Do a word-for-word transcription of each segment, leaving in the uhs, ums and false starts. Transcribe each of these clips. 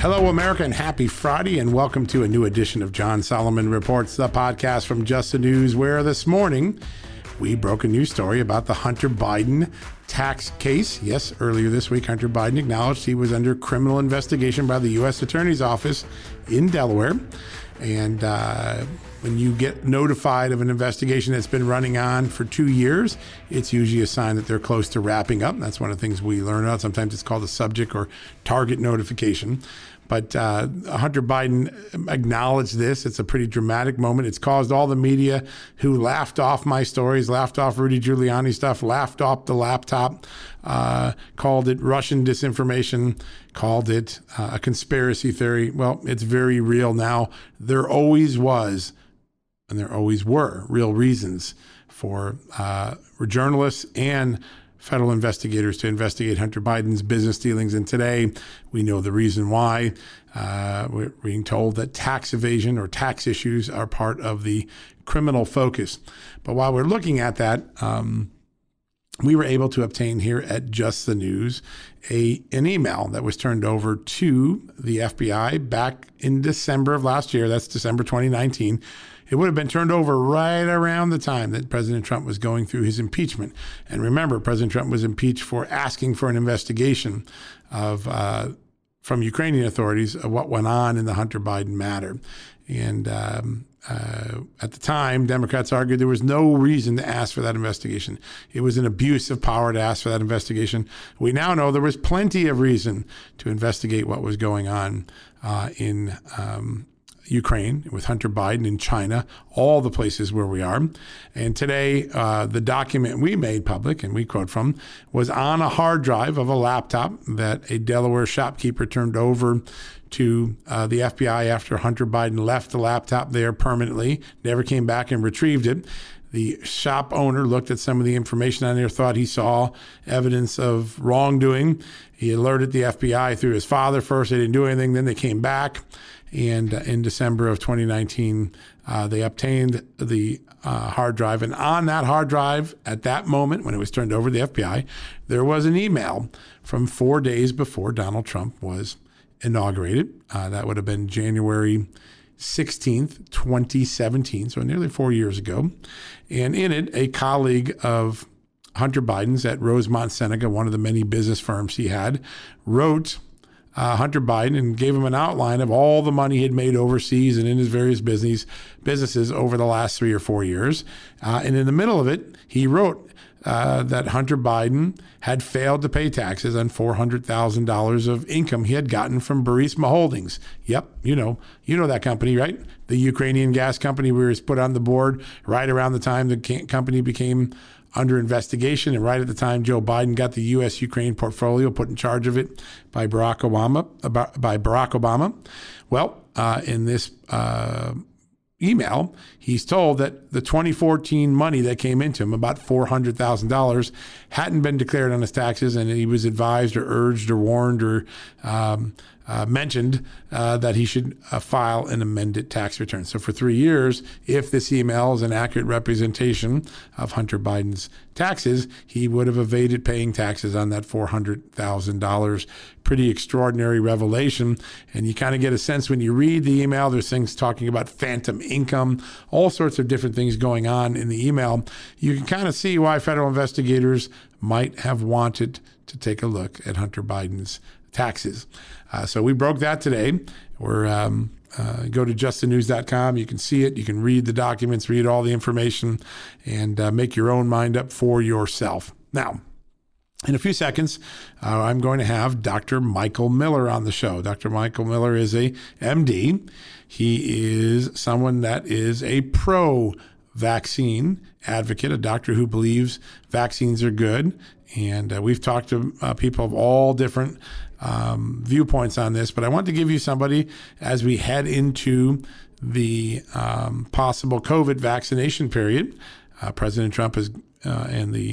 Hello, America, and happy Friday, and welcome to a new edition of John Solomon Reports, the podcast from Just the News, where this morning we broke a news story about the Hunter Biden tax case. Yes, earlier this week, Hunter Biden acknowledged he was under criminal investigation by the U S Attorney's Office in Delaware. And uh, when you get notified of an investigation that's been running on for two years, it's usually a sign that they're close to wrapping up. That's one of the things we learn about. Sometimes it's called a subject or target notification. But uh, Hunter Biden acknowledged this. It's a pretty dramatic moment. It's caused all the media who laughed off my stories, laughed off Rudy Giuliani stuff, laughed off the laptop, uh, called it Russian disinformation, called it uh, a conspiracy theory. Well, it's very real now. There always was, and there always were, real reasons for uh, journalists and federal investigators to investigate Hunter Biden's business dealings. And today we know the reason why. Uh, we're being told that tax evasion or tax issues are part of the criminal focus. But while we're looking at that, um, we were able to obtain here at Just the News a an email that was turned over to the F B I back in December of last year. That's December twenty nineteen. It would have been turned over right around the time that President Trump was going through his impeachment. And remember, President Trump was impeached for asking for an investigation of uh, from Ukrainian authorities of what went on in the Hunter Biden matter. And um, uh, at the time, Democrats argued there was no reason to ask for that investigation. It was an abuse of power to ask for that investigation. We now know there was plenty of reason to investigate what was going on uh, in um Ukraine, with Hunter Biden, in China, all the places where we are. And today, uh, the document we made public, and we quote from, was on a hard drive of a laptop that a Delaware shopkeeper turned over to uh, the F B I after Hunter Biden left the laptop there permanently, never came back and retrieved it. The shop owner looked at some of the information on there, thought he saw evidence of wrongdoing. He alerted the F B I through his father first. They didn't do anything. Then they came back. And in December of twenty nineteen, uh, they obtained the uh, hard drive. And on that hard drive, at that moment, when it was turned over to the F B I, there was an email from four days before Donald Trump was inaugurated. Uh, that would have been January sixteenth, twenty seventeen, so nearly four years ago. And in it, a colleague of Hunter Biden's at Rosemont Seneca, one of the many business firms he had, wrote Uh, Hunter Biden and gave him an outline of all the money he had made overseas and in his various business businesses over the last three or four years. Uh, and in the middle of it, he wrote uh, that Hunter Biden had failed to pay taxes on four hundred thousand dollars of income he had gotten from Burisma Holdings. Yep, you know, you know that company, right? The Ukrainian gas company we was put on the board right around the time the company became under investigation, and right at the time Joe Biden got the U S Ukraine portfolio put in charge of it by Barack Obama. By Barack Obama. Well, uh, in this uh, email, he's told that the twenty fourteen money that came into him, about four hundred thousand dollars, hadn't been declared on his taxes, and he was advised or urged or warned or um, uh, mentioned uh, that he should uh, file an amended tax return. So for three years, if this email is an accurate representation of Hunter Biden's taxes, he would have evaded paying taxes on that four hundred thousand dollars. Pretty extraordinary revelation. And you kind of get a sense when you read the email, there's things talking about phantom income, all sorts of different things going on in the email. You can kind of see why federal investigators might have wanted to take a look at Hunter Biden's taxes. Uh, so we broke that today. We're um, uh, go to just the news dot com. You can see it. You can read the documents, read all the information, and uh, make your own mind up for yourself. Now, in a few seconds, uh, I'm going to have Doctor Michael Miller on the show. Doctor Michael Miller is a M D. He is someone that is a pro-vaccine advocate, a doctor who believes vaccines are good. And uh, we've talked to uh, people of all different um, viewpoints on this, but I want to give you somebody as we head into the um, possible COVID vaccination period. Uh, President Trump is, uh, and the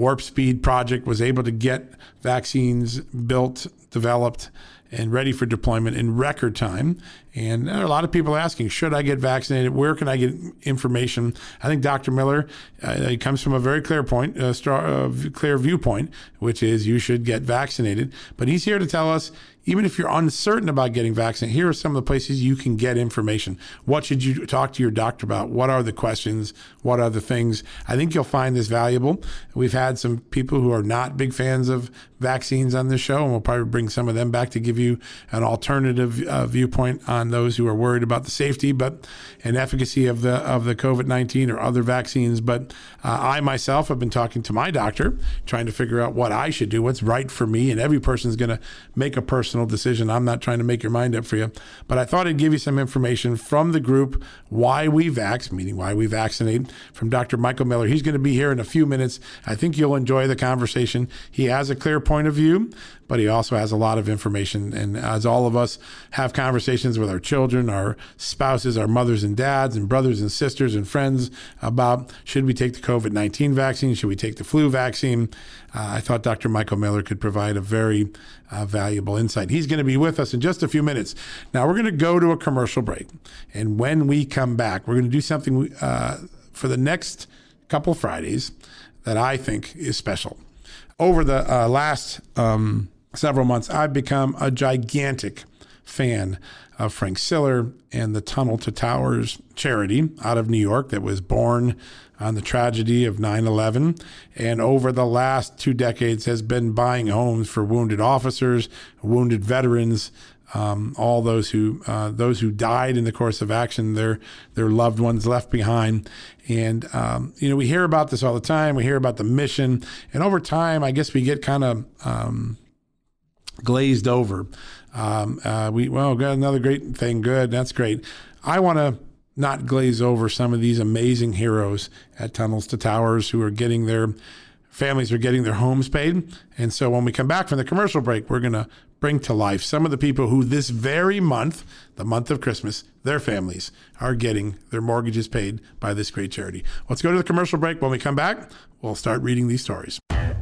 Warp Speed project was able to get vaccines built, developed, and ready for deployment in record time. And there are a lot of people asking, should I get vaccinated? Where can I get information? I think Doctor Miller, uh, he comes from a very clear point, a strong, uh, clear viewpoint, which is you should get vaccinated. But he's here to tell us, even if you're uncertain about getting vaccinated, here are some of the places you can get information. What should you talk to your doctor about? What are the questions? What are the things? I think you'll find this valuable. We've had some people who are not big fans of vaccines on this show, and we'll probably bring some of them back to give you an alternative uh, viewpoint on those who are worried about the safety but and efficacy of the of the COVID nineteen or other vaccines. But uh, I myself have been talking to my doctor, trying to figure out what I should do, what's right for me, and every person's going to make a personal decision. I'm not trying to make your mind up for you, but I thought I'd give you some information from the group Why We Vax, meaning Why We Vaccinate, from Doctor Michael Miller. He's going to be here in a few minutes. I think you'll enjoy the conversation. He has a clear point of view, but he also has a lot of information. And as all of us have conversations with our children, our spouses, our mothers and dads, and brothers and sisters and friends about should we take the COVID nineteen vaccine, should we take the flu vaccine, uh, I thought Doctor Michael Miller could provide a very uh, valuable insight. He's going to be with us in just a few minutes. Now, we're going to go to a commercial break. And when we come back, we're going to do something uh, for the next couple Fridays that I think is special. Over the uh, last um, several months, I've become a gigantic fan of Frank Siller and the Tunnel to Towers charity out of New York that was born on the tragedy of nine eleven, and over the last two decades has been buying homes for wounded officers, wounded veterans, um, all those who uh, those who died in the course of action, their their loved ones left behind. And um, you know, we hear about this all the time. We hear about the mission, and over time, I guess we get kind of um, glazed over. Um, uh, we well got another great thing. Good, that's great. I want to not glaze over some of these amazing heroes at Tunnels to Towers who are getting their families are getting their homes paid. And so when we come back from the commercial break, we're going to bring to life some of the people who this very month, the month of Christmas, their families are getting their mortgages paid by this great charity. Let's go to the commercial break. When we come back, we'll start reading these stories.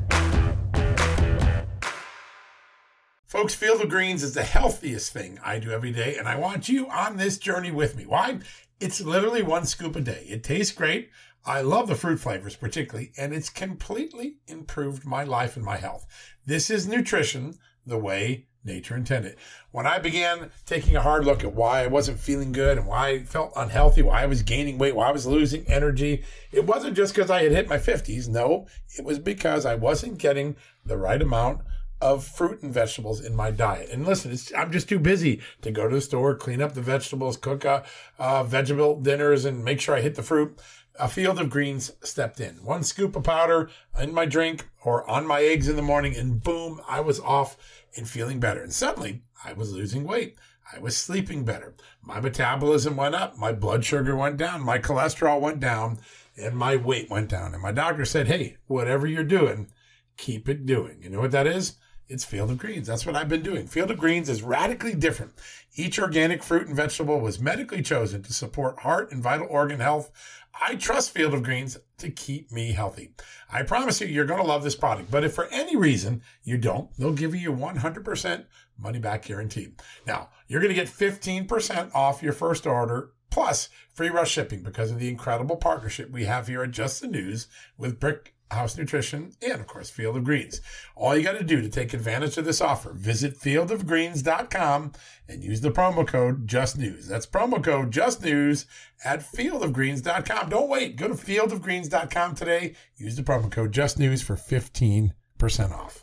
Folks, Field of Greens is the healthiest thing I do every day, and I want you on this journey with me. Why? It's literally one scoop a day. It tastes great. I love the fruit flavors particularly, and it's completely improved my life and my health. This is nutrition the way nature intended. When I began taking a hard look at why I wasn't feeling good and why I felt unhealthy, why I was gaining weight, why I was losing energy, it wasn't just because I had hit my fifties. No, it was because I wasn't getting the right amount of fruit and vegetables in my diet. And listen, it's, I'm just too busy to go to the store, clean up the vegetables, cook uh, uh, vegetable dinners, and make sure I hit the fruit. A Field of Greens stepped in. One scoop of powder in my drink or on my eggs in the morning, and boom, I was off and feeling better. And suddenly, I was losing weight. I was sleeping better. My metabolism went up. My blood sugar went down. My cholesterol went down. And my weight went down. And my doctor said, hey, whatever you're doing, keep it doing. You know what that is? It's Field of Greens. That's what I've been doing. Field of Greens is radically different. Each organic fruit and vegetable was medically chosen to support heart and vital organ health. I trust Field of Greens to keep me healthy. I promise you, you're going to love this product. But if for any reason you don't, they'll give you one hundred percent money back guarantee. Now, you're going to get fifteen percent off your first order plus free rush shipping because of the incredible partnership we have here at Just the News with Brick House Nutrition, and of course, Field of Greens. All you got to do to take advantage of this offer, visit field of greens dot com and use the promo code JUSTNEWS. That's promo code JUSTNEWS at field of greens dot com. Don't wait. Go to field of greens dot com today. Use the promo code JUSTNEWS for fifteen percent off.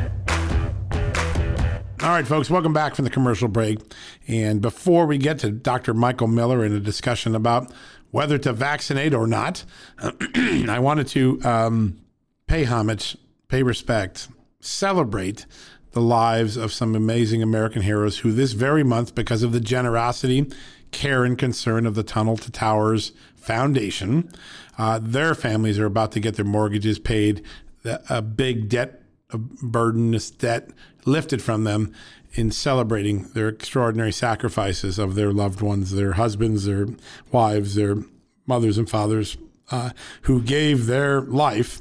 All right, folks, welcome back from the commercial break. And before we get to Doctor Michael Miller and a discussion about whether to vaccinate or not, I wanted to um, pay homage, pay respect, celebrate the lives of some amazing American heroes who this very month, because of the generosity, care, and concern of the Tunnel to Towers Foundation, uh, their families are about to get their mortgages paid, a big debt, a burden, this debt lifted from them in celebrating their extraordinary sacrifices of their loved ones, their husbands, their wives, their mothers and fathers, uh, who gave their life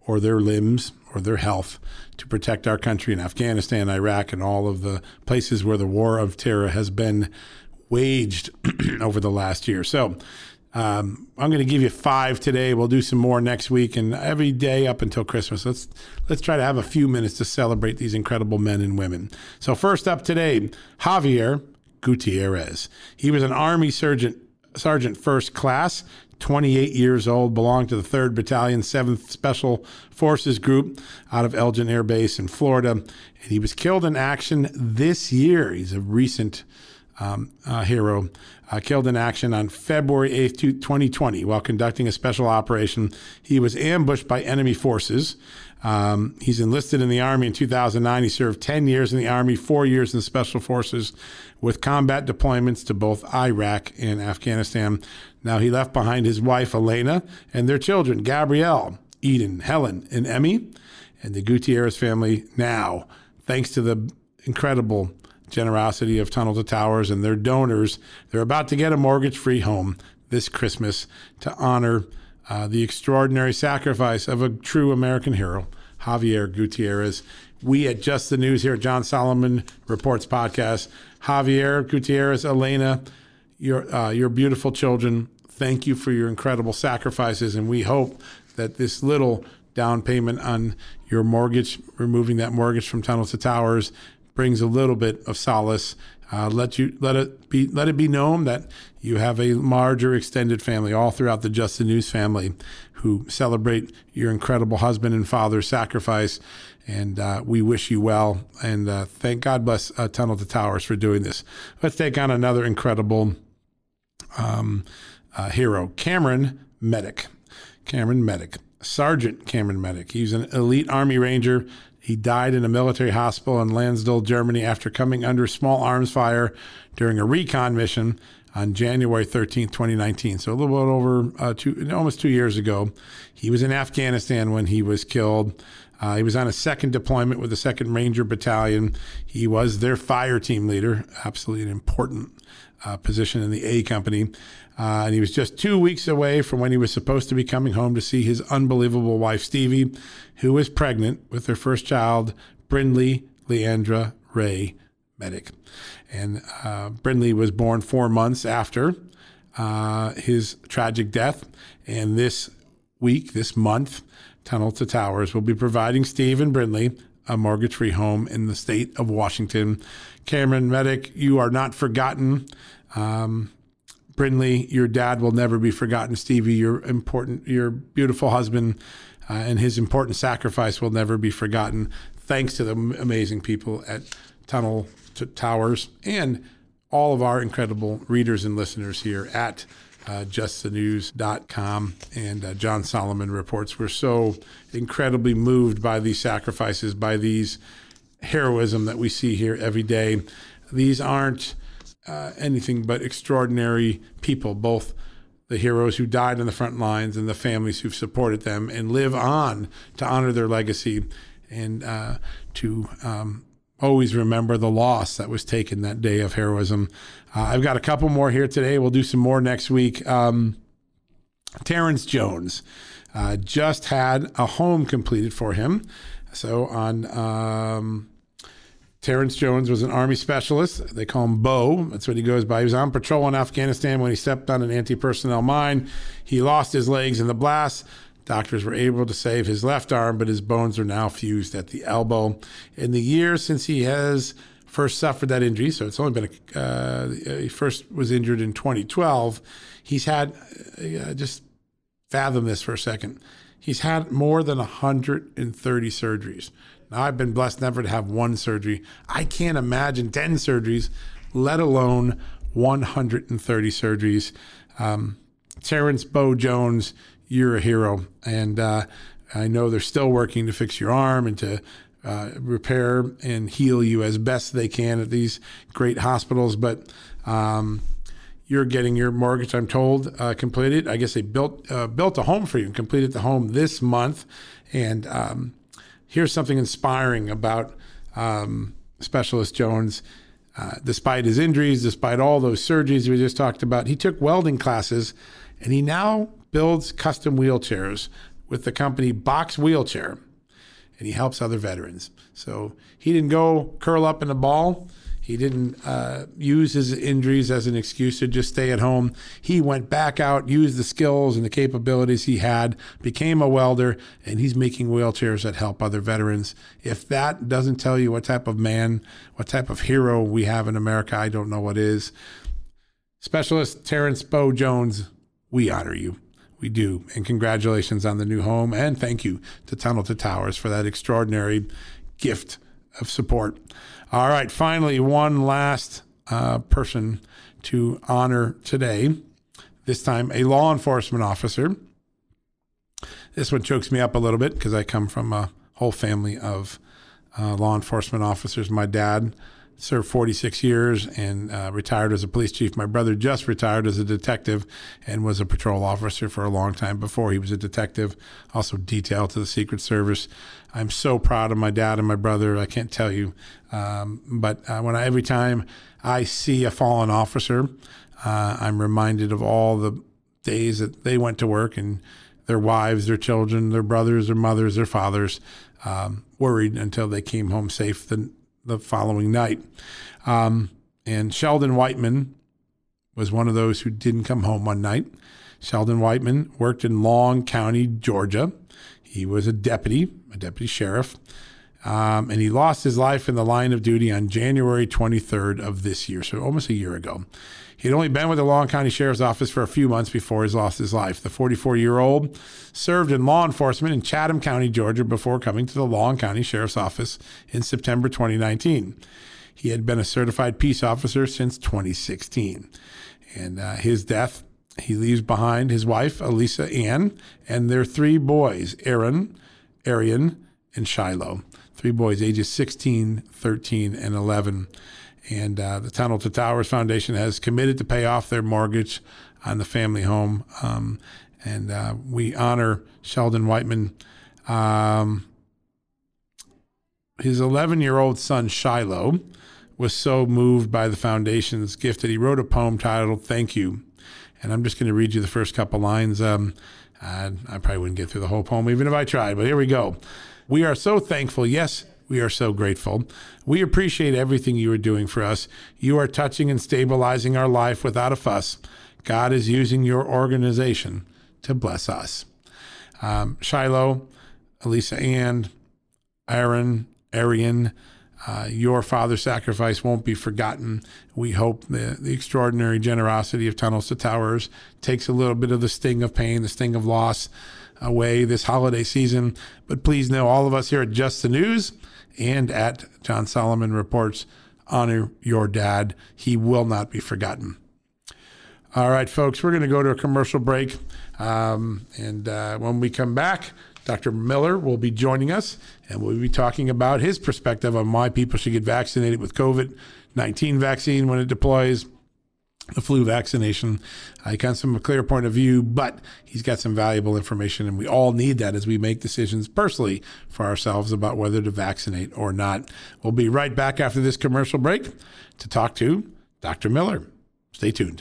or their limbs or their health to protect our country in Afghanistan, Iraq, and all of the places where the war of terror has been waged over the last year. So um, I'm going to give you five today. We'll do some more next week and every day up until Christmas. Let's let's try to have a few minutes to celebrate these incredible men and women. So first up today, Javier Gutierrez. He was an Army Sergeant, Sergeant First Class, twenty-eight years old, belonged to the third Battalion, seventh Special Forces Group out of Elgin Air Base in Florida. And he was killed in action this year. He's a recent um, uh, hero. Uh, killed in action on February eighth, twenty twenty, while conducting a special operation. He was ambushed by enemy forces. Um, he's enlisted in the Army in two thousand nine. He served ten years in the Army, four years in Special Forces, with combat deployments to both Iraq and Afghanistan. Now, he left behind his wife, Elena, and their children, Gabrielle, Eden, Helen, and Emmy. And the Gutierrez family now, thanks to the incredible generosity of Tunnel to Towers and their donors, they're about to get a mortgage-free home this Christmas to honor uh, the extraordinary sacrifice of a true American hero, Javier Gutierrez. We at Just the News here at John Solomon Reports Podcast, Javier Gutierrez, Elena, your uh, your beautiful children, thank you for your incredible sacrifices, and we hope that this little down payment on your mortgage, removing that mortgage from Tunnel to Towers, brings a little bit of solace. Uh, let you let it be let it be known that you have a larger extended family all throughout the Just the News family who celebrate your incredible husband and father's sacrifice, and uh, we wish you well. And uh, thank God bless uh, Tunnel to Towers for doing this. Let's take on another incredible um, uh, hero, Cameron Medic. Cameron Medic, Sergeant Cameron Medic. He's an elite Army Ranger. He died in a military hospital in Lansdale, Germany, after coming under small arms fire during a recon mission on January thirteenth, twenty nineteen. So a little bit over uh, two, almost two years ago. He was in Afghanistan when he was killed. Uh, he was on a second deployment with the second Ranger Battalion. He was their fire team leader, absolutely an important uh, position in the A Company. Uh, and he was just two weeks away from when he was supposed to be coming home to see his unbelievable wife, Stevie, who was pregnant with their first child, Brindley Leandra Ray Medic. And uh, Brindley was born four months after uh, his tragic death. And this week, this month, Tunnel to Towers will be providing Steve and Brindley a mortgage-free home in the state of Washington. Cameron Medic, you are not forgotten. Um, Brindley, your dad will never be forgotten. Stevie, your important, your beautiful husband, uh, and his important sacrifice will never be forgotten. Thanks to the amazing people at Tunnel to Towers and all of our incredible readers and listeners here at uh, just the news dot com and uh, John Solomon Reports. We're so incredibly moved by these sacrifices, by these heroism that we see here every day. These aren't Uh, anything but extraordinary people, both the heroes who died on the front lines and the families who've supported them and live on to honor their legacy and uh, to um, always remember the loss that was taken that day of heroism. Uh, I've got a couple more here today. We'll do some more next week. Um, Terrence Jones uh, just had a home completed for him. So on... Um, Terrence Jones was an Army specialist. They call him Bo. That's what he goes by. He was on patrol in Afghanistan when he stepped on an anti-personnel mine. He lost his legs in the blast. Doctors were able to save his left arm, but his bones are now fused at the elbow. In the years since he has first suffered that injury, so it's only been, a, uh, he first was injured in twenty twelve, he's had, uh, just fathom this for a second, he's had more than one hundred thirty surgeries. Now, I've been blessed never to have one surgery. I can't imagine ten surgeries, let alone one hundred thirty surgeries. Um, Terrence Bo Jones, you're a hero. And uh, I know they're still working to fix your arm and to uh, repair and heal you as best they can at these great hospitals. But um, you're getting your mortgage, I'm told, uh, completed. I guess they built uh, built a home for you and completed the home this month. And um, here's something inspiring about um, Specialist Jones. Uh, despite his injuries, despite all those surgeries we just talked about, he took welding classes, and he now builds custom wheelchairs with the company Box Wheelchair, and he helps other veterans. So he didn't go curl up in a ball. He didn't uh, use his injuries as an excuse to just stay at home. He went back out, used the skills and the capabilities he had, became a welder, and he's making wheelchairs that help other veterans. If that doesn't tell you what type of man, what type of hero we have in America, I don't know what is. Specialist Terrence Bo Jones, we honor you. We do. And congratulations on the new home. And thank you to Tunnel to Towers for that extraordinary gift of support. All right, finally, one last uh, person to honor today, this time a law enforcement officer. This one chokes me up a little bit because I come from a whole family of uh, law enforcement officers. My dad served forty-six years and uh, retired as a police chief. My brother just retired as a detective and was a patrol officer for a long time before he was a detective, also detailed to the Secret Service. I'm so proud of my dad and my brother. I can't tell you. Um, but uh, when I, every time I see a fallen officer, uh, I'm reminded of all the days that they went to work and their wives, their children, their brothers, their mothers, their fathers, um, worried until they came home safe the, the following night. Um, and Sheldon Whiteman was one of those who didn't come home one night. Sheldon Whiteman worked in Long County, Georgia. He was a deputy, a deputy sheriff, um, and he lost his life in the line of duty on January twenty-third of this year, so almost a year ago. He had only been with the Long County Sheriff's Office for a few months before he lost his life. The forty-four-year-old served in law enforcement in Chatham County, Georgia, before coming to the Long County Sheriff's Office in September twenty nineteen. He had been a certified peace officer since twenty sixteen. And uh, his death, he leaves behind his wife, Elisa Ann, and their three boys, Aaron, Arian, and Shiloh. Three boys, ages sixteen, thirteen, and eleven. And uh, the Tunnel to Towers Foundation has committed to pay off their mortgage on the family home. Um, and uh, we honor Sheldon Whiteman. Um, his eleven-year-old son, Shiloh, was so moved by the foundation's gift that he wrote a poem titled Thank You. And I'm just going to read you the first couple lines. Um, I, I probably wouldn't get through the whole poem even if I tried, but here we go. We are so thankful. Yes, we are so grateful. We appreciate everything you are doing for us. You are touching and stabilizing our life without a fuss. God is using your organization to bless us. Um, Shiloh, Elisa Ann, Aaron, Arian, Uh, your father's sacrifice won't be forgotten. We hope the, the extraordinary generosity of Tunnels to Towers takes a little bit of the sting of pain, the sting of loss away this holiday season. But please know all of us here at Just the News and at John Solomon Reports honor your dad. He will not be forgotten. All right, folks, we're going to go to a commercial break. Um, and uh, when we come back, Doctor Miller will be joining us, and we'll be talking about his perspective on why people should get vaccinated with COVID nineteen vaccine when it deploys, the flu vaccination. Uh, he comes from a clear point of view, but he's got some valuable information, and we all need that as we make decisions personally for ourselves about whether to vaccinate or not. We'll be right back after this commercial break to talk to Doctor Miller. Stay tuned.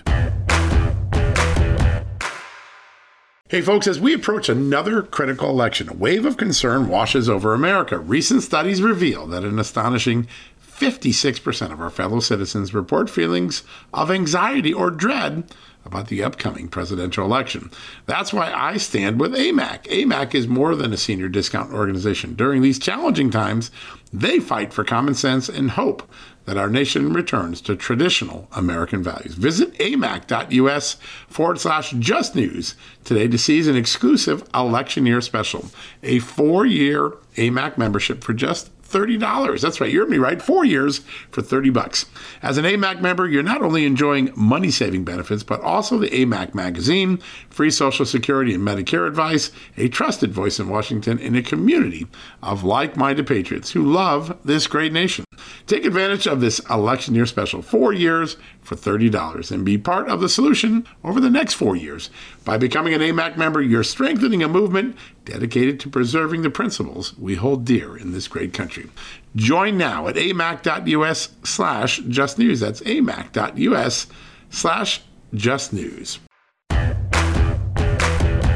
Hey folks, as we approach another critical election, a wave of concern washes over America. Recent studies reveal that an astonishing fifty-six percent of our fellow citizens report feelings of anxiety or dread about the upcoming presidential election. That's why I stand with A M A C. A M A C is more than a senior discount organization. During these challenging times, they fight for common sense and hope that our nation returns to traditional American values. Visit amac.us forward slash just news today to seize an exclusive election year special, a four-year A M A C membership for just thirty dollars. That's right, you heard me right, four years for thirty bucks. As an A M A C member, you're not only enjoying money-saving benefits, but also the A M A C magazine, free Social Security and Medicare advice, a trusted voice in Washington, and a community of like-minded patriots who love this great nation. Take advantage of this election year special, four years for thirty dollars, and be part of the solution over the next four years. By becoming an A M A C member, you're strengthening a movement dedicated to preserving the principles we hold dear in this great country. Join now at amac.us slash just news. That's amac.us slash just news.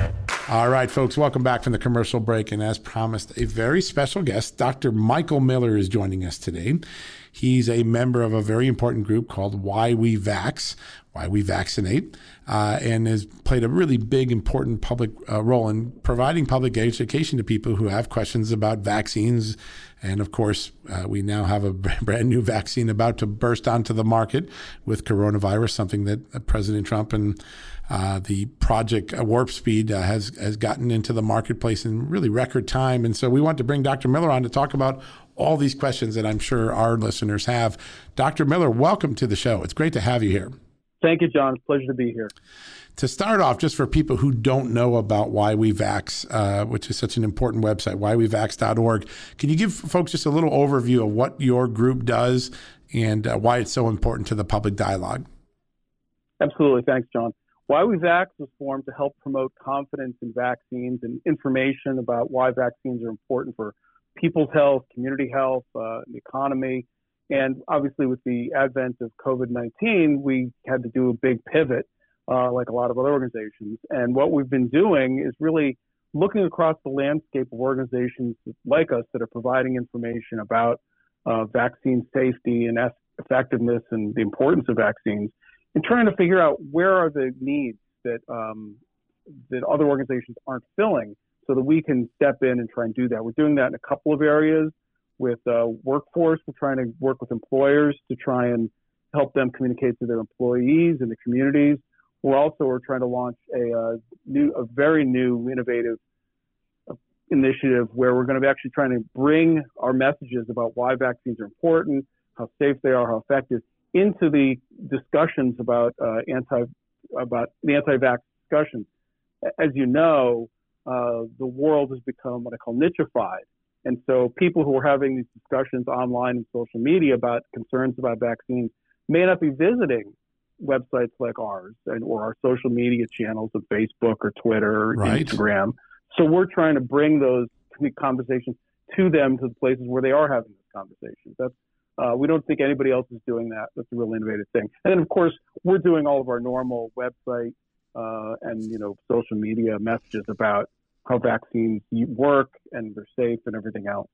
All right, folks, welcome back from the commercial break. And as promised, a very special guest, Doctor Michael Miller, is joining us today. He's a member of a very important group called Why We Vax, Why We Vaccinate, uh, and has played a really big, important public uh, role in providing public education to people who have questions about vaccines. And of course, uh, we now have a brand new vaccine about to burst onto the market with coronavirus, something that uh, President Trump and uh, the Project Warp Speed uh, has has gotten into the marketplace in really record time. And so we want to bring Doctor Miller on to talk about all these questions that I'm sure our listeners have. Doctor Miller, welcome to the show. It's great to have you here. Thank you, John. It's a pleasure to be here. To start off, just for people who don't know about Why We Vax, uh, which is such an important website, why we vax dot org, can you give folks just a little overview of what your group does and uh, why it's so important to the public dialogue? Absolutely. Thanks, John. Why We Vax was formed to help promote confidence in vaccines and information about why vaccines are important for people's health, community health, uh, the economy. And obviously, with the advent of COVID nineteen, we had to do a big pivot, uh, like a lot of other organizations. And what we've been doing is really looking across the landscape of organizations like us that are providing information about uh, vaccine safety and effectiveness and the importance of vaccines, and trying to figure out where are the needs that um, that other organizations aren't filling, so that we can step in and try and do that. We're doing that in a couple of areas. With uh, workforce, we're trying to work with employers to try and help them communicate to their employees and the communities. We're also we're trying to launch a uh, new, a very new, innovative uh, initiative where we're going to be actually trying to bring our messages about why vaccines are important, how safe they are, how effective, into the discussions about uh, anti about the anti-vax discussions. As you know, uh, the world has become what I call nichified. And so people who are having these discussions online and social media about concerns about vaccines may not be visiting websites like ours and, or our social media channels of Facebook or Twitter or right. Instagram. So we're trying to bring those conversations to them, to the places where they are having those conversations. That's, uh, we don't think anybody else is doing that. That's a real innovative thing. And then, of course, we're doing all of our normal website uh, and, you know, social media messages about how vaccines work and they're safe and everything else.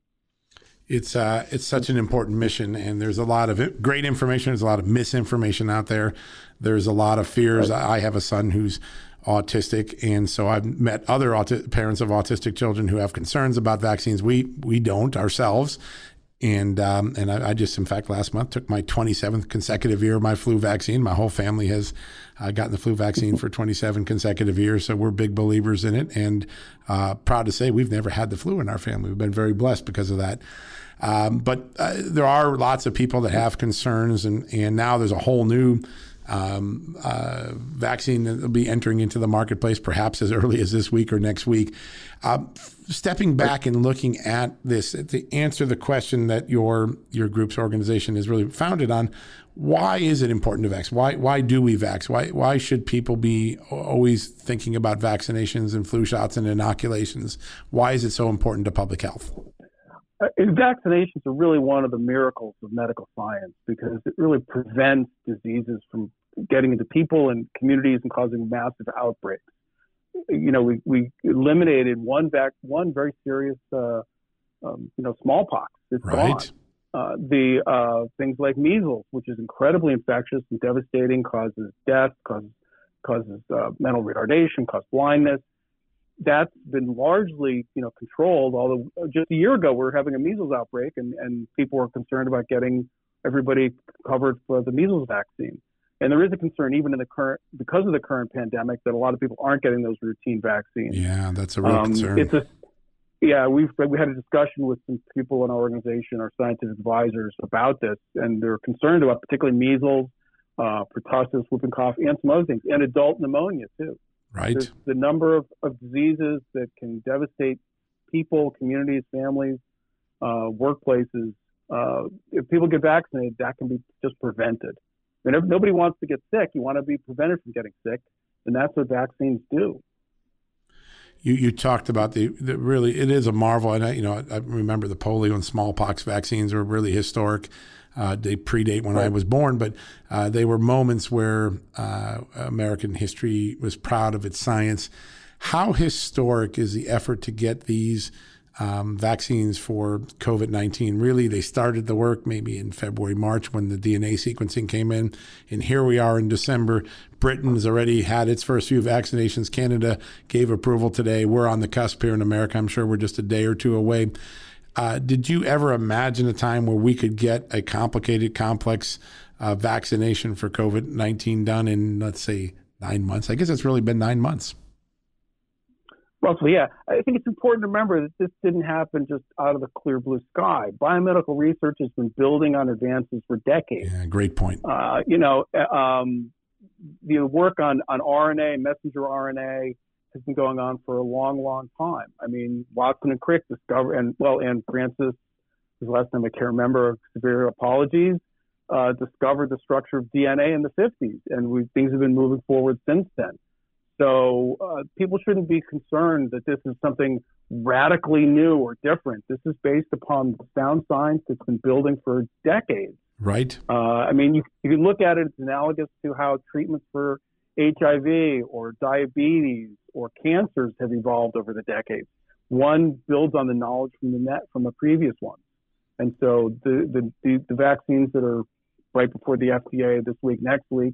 It's uh, it's such an important mission, and there's a lot of great information. There's a lot of misinformation out there. There's a lot of fears. Right. I have a son who's autistic, and so I've met other auti- parents of autistic children who have concerns about vaccines. We we don't ourselves. And um, and I, I just, in fact, last month took my twenty-seventh consecutive year of my flu vaccine. My whole family has uh, gotten the flu vaccine for twenty-seven consecutive years, so we're big believers in it. And uh, proud to say we've never had the flu in our family. We've been very blessed because of that. Um, but uh, there are lots of people that have concerns, and, and now there's a whole new um, uh, vaccine that will be entering into the marketplace, perhaps as early as this week or next week. Uh, stepping back and looking at this to answer the question that your your group's organization is really founded on, why is it important to vax? Why why do we vax? Why why should people be always thinking about vaccinations and flu shots and inoculations? Why is it so important to public health? Uh, vaccinations are really one of the miracles of medical science because it really prevents diseases from getting into people and communities and causing massive outbreaks. You know, we, we eliminated one vac, one very serious, uh, um, you know, smallpox. It's right. gone. Uh, the uh, things like measles, which is incredibly infectious and devastating, causes death, causes causes uh, mental retardation, causes blindness. That's been largely, you know, controlled. Although just a year ago we were having a measles outbreak, and, and people were concerned about getting everybody covered for the measles vaccine. And there is a concern, even in the current, because of the current pandemic, that a lot of people aren't getting those routine vaccines. Yeah, that's a real um, concern. It's a, yeah, we've we had a discussion with some people in our organization, our scientific advisors, about this, and they're concerned about particularly measles, uh, pertussis, whooping cough, and some other things, and adult pneumonia too. Right. There's the number of, of diseases that can devastate people, communities, families, uh, workplaces. Uh, if people get vaccinated, that can be just prevented. I mean, if nobody wants to get sick. You want to be prevented from getting sick, and that's what vaccines do. You you talked about the, the really, it is a marvel. And I, you know, I, I remember the polio and smallpox vaccines were really historic. Uh, they predate when right. I was born, but uh, they were moments where uh, American history was proud of its science. How historic is the effort to get these um, vaccines for COVID nineteen? Really, they started the work maybe in February, March when the D N A sequencing came in. And here we are in December. Britain's already had its first few vaccinations. Canada gave approval today. We're on the cusp here in America. I'm sure we're just a day or two away. Uh, did you ever imagine a time where we could get a complicated, complex uh, vaccination for COVID nineteen done in, let's say, nine months? I guess it's really been nine months. Russell, yeah. I think it's important to remember that this didn't happen just out of the clear blue sky. Biomedical research has been building on advances for decades. Yeah, great point. Uh, you know, um, the work on, on R N A, messenger R N A, has been going on for a long, long time. I mean, Watson and Crick discovered, and well, and Francis, whose last name I can't remember, severe apologies, uh, discovered the structure of D N A in the fifties, and we, things have been moving forward since then. So uh, people shouldn't be concerned that this is something radically new or different. This is based upon sound science that's been building for decades. Right. Uh, I mean, you, you can look at it, it's analogous to how treatments for H I V or diabetes or cancers have evolved over the decades. One builds on the knowledge from the net from the previous one. And so the, the, the, the vaccines that are right before the F D A this week, next week,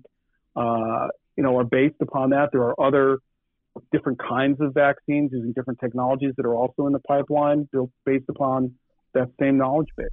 uh, you know, are based upon that. There are other different kinds of vaccines using different technologies that are also in the pipeline built based upon that same knowledge base.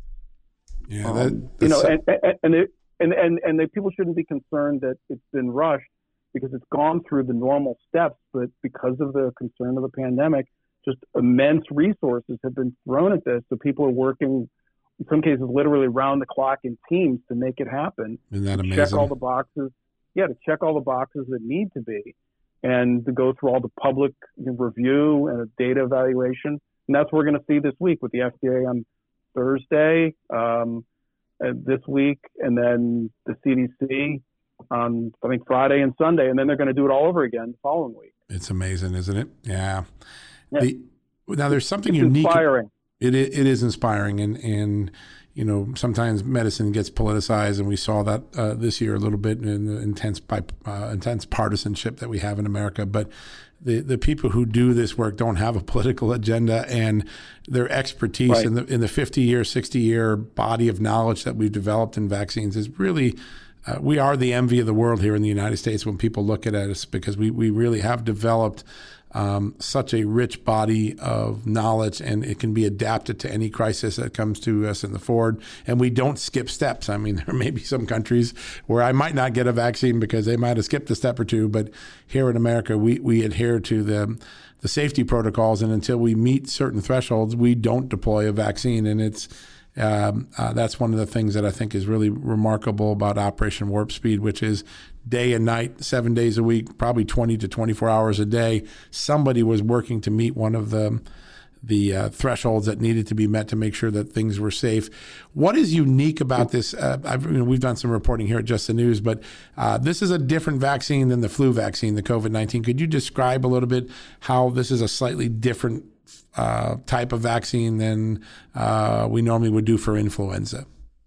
Yeah, that, um, you know, and and and, it, and and and the people shouldn't be concerned that it's been rushed because it's gone through the normal steps, but because of the concern of the pandemic, just immense resources have been thrown at this. So people are working, in some cases, literally round the clock in teams to make it happen. Isn't that amazing? Check all the boxes. Yeah, to check all the boxes that need to be, and to go through all the public review and data evaluation. And that's what we're going to see this week with the F D A on Thursday, um, and this week, and then the C D C on, I think, Friday and Sunday, and then they're going to do it all over again the following week. It's amazing, isn't it? Yeah. yeah. The, now, there's something it's unique. Inspiring. It, it is inspiring, and and you know, sometimes medicine gets politicized, and we saw that uh, this year a little bit in the intense uh, intense partisanship that we have in America. But the, the people who do this work don't have a political agenda, and their expertise right. in the in the fifty year, sixty year body of knowledge that we've developed in vaccines is really. Uh, we are the envy of the world here in the United States when people look at us, because we, we really have developed um, such a rich body of knowledge, and it can be adapted to any crisis that comes to us in the forward. And we don't skip steps. I mean, there may be some countries where I might not get a vaccine because they might have skipped a step or two, but here in America, we, we adhere to the the safety protocols, and until we meet certain thresholds, we don't deploy a vaccine. And it's Um, uh, that's one of the things that I think is really remarkable about Operation Warp Speed, which is day and night, seven days a week, probably twenty to twenty-four hours a day. Somebody was working to meet one of the the uh, thresholds that needed to be met to make sure that things were safe. What is unique about this? Uh, I've, you know, we've done some reporting here at Just the News, but uh, this is a different vaccine than the flu vaccine, the COVID nineteen. Could you describe a little bit how this is a slightly different Uh, type of vaccine than uh, we normally would do for influenza?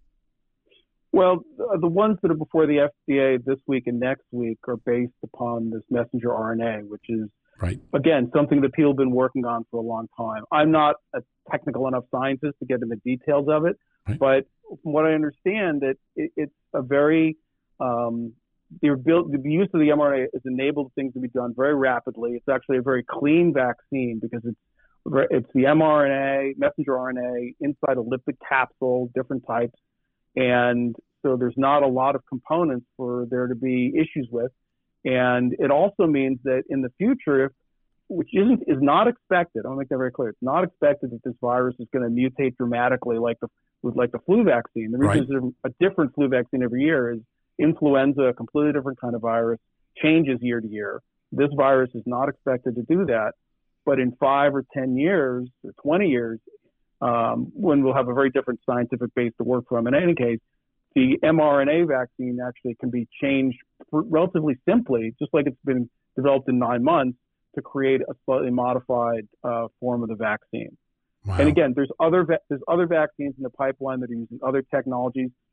Well, the ones that are before the F D A this week and next week are based upon this messenger R N A, which is, right. again, something that people have been working on for a long time. I'm not a technical enough scientist to get into the details of it, right. but from what I understand, that it, it's a very um, they're built, the use of the mRNA has enabled things to be done very rapidly. It's actually a very clean vaccine because it's It's the mRNA, messenger R N A, inside a lipid capsule, different types. And so there's not a lot of components for there to be issues with. And it also means that in the future, which isn't is not expected, I want to make that very clear, it's not expected that this virus is going to mutate dramatically like the with like the flu vaccine. The reason right. there's a different flu vaccine every year is influenza, a completely different kind of virus, changes year to year. This virus is not expected to do that. But in five or ten years or twenty years, um, when we'll have a very different scientific base to work from, in any case, the mRNA vaccine actually can be changed relatively simply, just like it's been developed in nine months, to create a slightly modified uh, form of the vaccine. Wow. And again, there's other va- there's other vaccines in the pipeline that are using other technologies.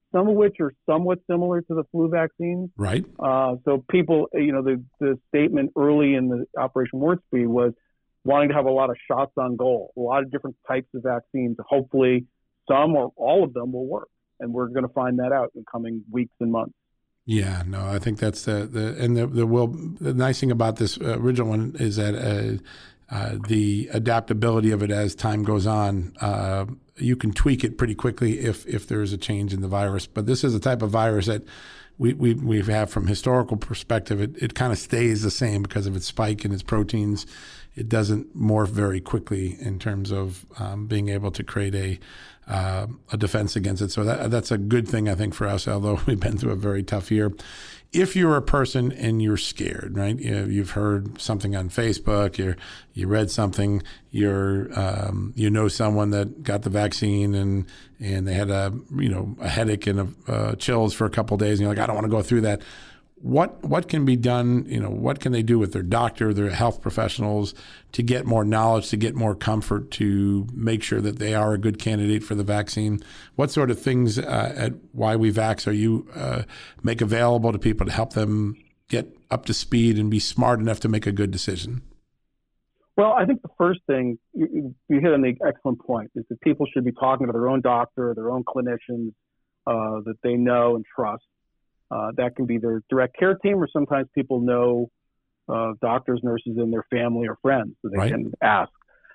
some of which are somewhat similar to the flu vaccines. Right. Uh, so people, you know, the, the statement early in the Operation Warp Speed was wanting to have a lot of shots on goal, a lot of different types of vaccines. Hopefully some or all of them will work. And we're going to find that out in coming weeks and months. Yeah, no, I think that's the, the and the, the will the nice thing about this original one is that uh, uh, the adaptability of it as time goes on, uh, you can tweak it pretty quickly if if there's a change in the virus. But this is a type of virus that we we we have from historical perspective. It it kind of stays the same because of its spike in its proteins. It doesn't morph very quickly in terms of um, being able to create a uh, a defense against it. So that that's a good thing, I think, for us, although we've been through a very tough year. If you're a person and you're scared, right? You know, you've heard something on Facebook, you you read something, you're um, you know someone that got the vaccine and and they had a you know a headache and a, uh, chills for a couple of days, and you're like, I don't want to go through that. What what can be done? You know, what can they do with their doctor, their health professionals, to get more knowledge, to get more comfort, to make sure that they are a good candidate for the vaccine? What sort of things uh, at Why We Vax are you uh, make available to people to help them get up to speed and be smart enough to make a good decision? Well, I think the first thing you, you hit on the excellent point is that people should be talking to their own doctor, their own clinicians uh, that they know and trust. Uh, that can be their direct care team, or sometimes people know uh, doctors, nurses in their family or friends, so they right. can ask.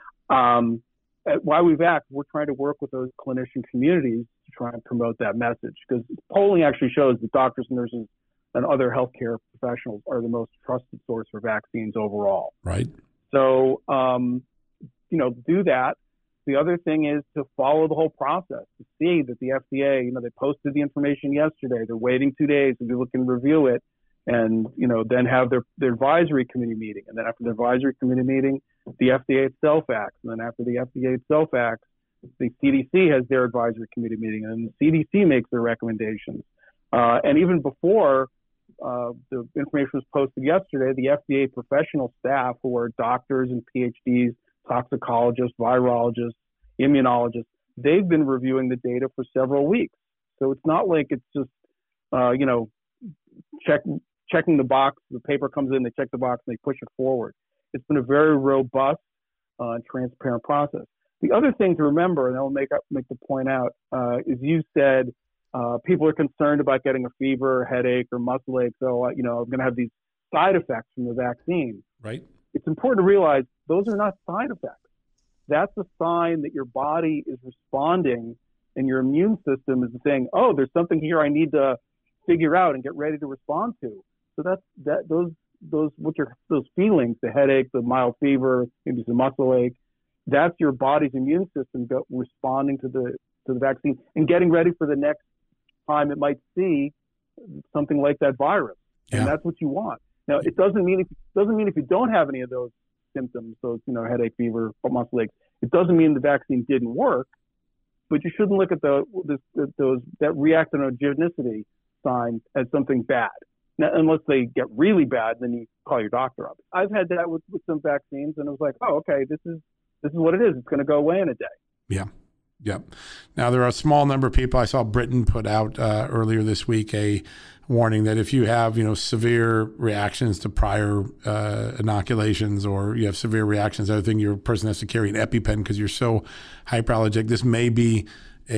Um, at Why We Vax, we're trying to work with those clinician communities to try and promote that message, because polling actually shows that doctors, nurses, and other healthcare professionals are the most trusted source for vaccines overall. Right. So, um, you know, do that. The other thing is to follow the whole process, to see that the F D A, you know, they posted the information yesterday. They're waiting two days to look and review it, and, you know, then have their, their advisory committee meeting. And then after the advisory committee meeting, the F D A itself acts. And then after the F D A itself acts, the C D C has their advisory committee meeting, and the C D C makes their recommendations. Uh, and even before uh, the information was posted yesterday, the F D A professional staff, who are doctors and P H Ds, toxicologists, virologists, immunologists, they've been reviewing the data for several weeks. So it's not like it's just, uh, you know, check, checking the box, the paper comes in, they check the box, and they push it forward. It's been a very robust uh, and transparent process. The other thing to remember, and I'll make, up, make the point out, uh, is you said uh, people are concerned about getting a fever, headache, or muscle ache, so, uh, you know, I'm going to have these side effects from the vaccine. Right. It's important to realize those are not side effects. That's a sign that your body is responding and your immune system is saying, oh, there's something here I need to figure out and get ready to respond to. So that's that those those which are those feelings, the headache, the mild fever, maybe some muscle ache, that's your body's immune system responding to the to the vaccine and getting ready for the next time it might see something like that virus. Yeah. And that's what you want. Now, it doesn't mean if doesn't mean if you don't have any of those symptoms, so you know, headache, fever, muscle ache, it doesn't mean the vaccine didn't work. But you shouldn't look at the, the those that reactogenicity signs as something bad. Now, unless they get really bad, then you call your doctor up. I've had that with, with some vaccines, and it was like, oh, okay, this is this is what it is. It's going to go away in a day. Yeah. Yep. Now, there are a small number of people. I saw Britain put out uh, earlier this week a warning that if you have, you know, severe reactions to prior uh, inoculations, or you have severe reactions, other thing, your person has to carry an EpiPen because you're so hyperallergic. This may be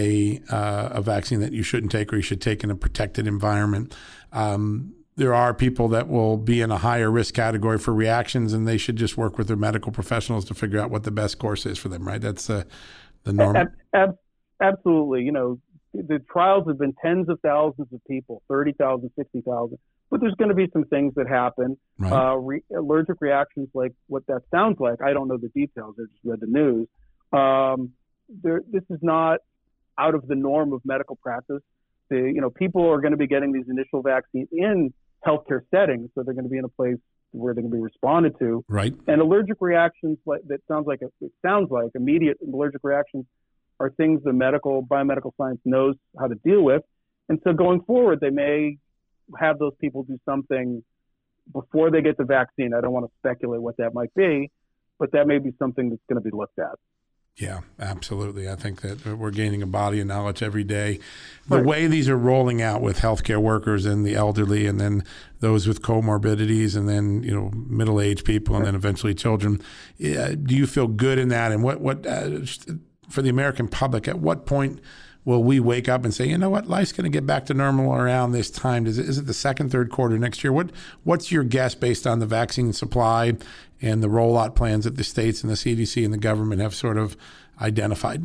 a uh, a vaccine that you shouldn't take, or you should take in a protected environment. Um, there are people that will be in a higher risk category for reactions, and they should just work with their medical professionals to figure out what the best course is for them, right? That's uh, the norm. Ab- ab- absolutely. You know, the trials have been tens of thousands of people, thirty thousand, sixty thousand, but there's going to be some things that happen. Right. Uh, re- allergic reactions, like what that sounds like. I don't know the details. I just read the news. Um, there, this is not out of the norm of medical practice. The, you know, people are going to be getting these initial vaccines in healthcare settings, so they're going to be in a place where they're going to be responded to. Right. And allergic reactions, like that sounds like a, it sounds like immediate allergic reactions, are things the medical biomedical science knows how to deal with. And so going forward, they may have those people do something before they get the vaccine. I don't want to speculate what that might be, but that may be something that's going to be looked at. Yeah, absolutely. I think that we're gaining a body of knowledge every day. The right. way these are rolling out with healthcare workers and the elderly, and then those with comorbidities, and then you know middle-aged people, and then eventually children. Uh, do you feel good in that? And what what uh, for the American public, at what point will we wake up and say, you know what, life's going to get back to normal around this time? Is it, is it the second, third quarter next year? What what's your guess based on the vaccine supply and the rollout plans that the states and the C D C and the government have sort of identified?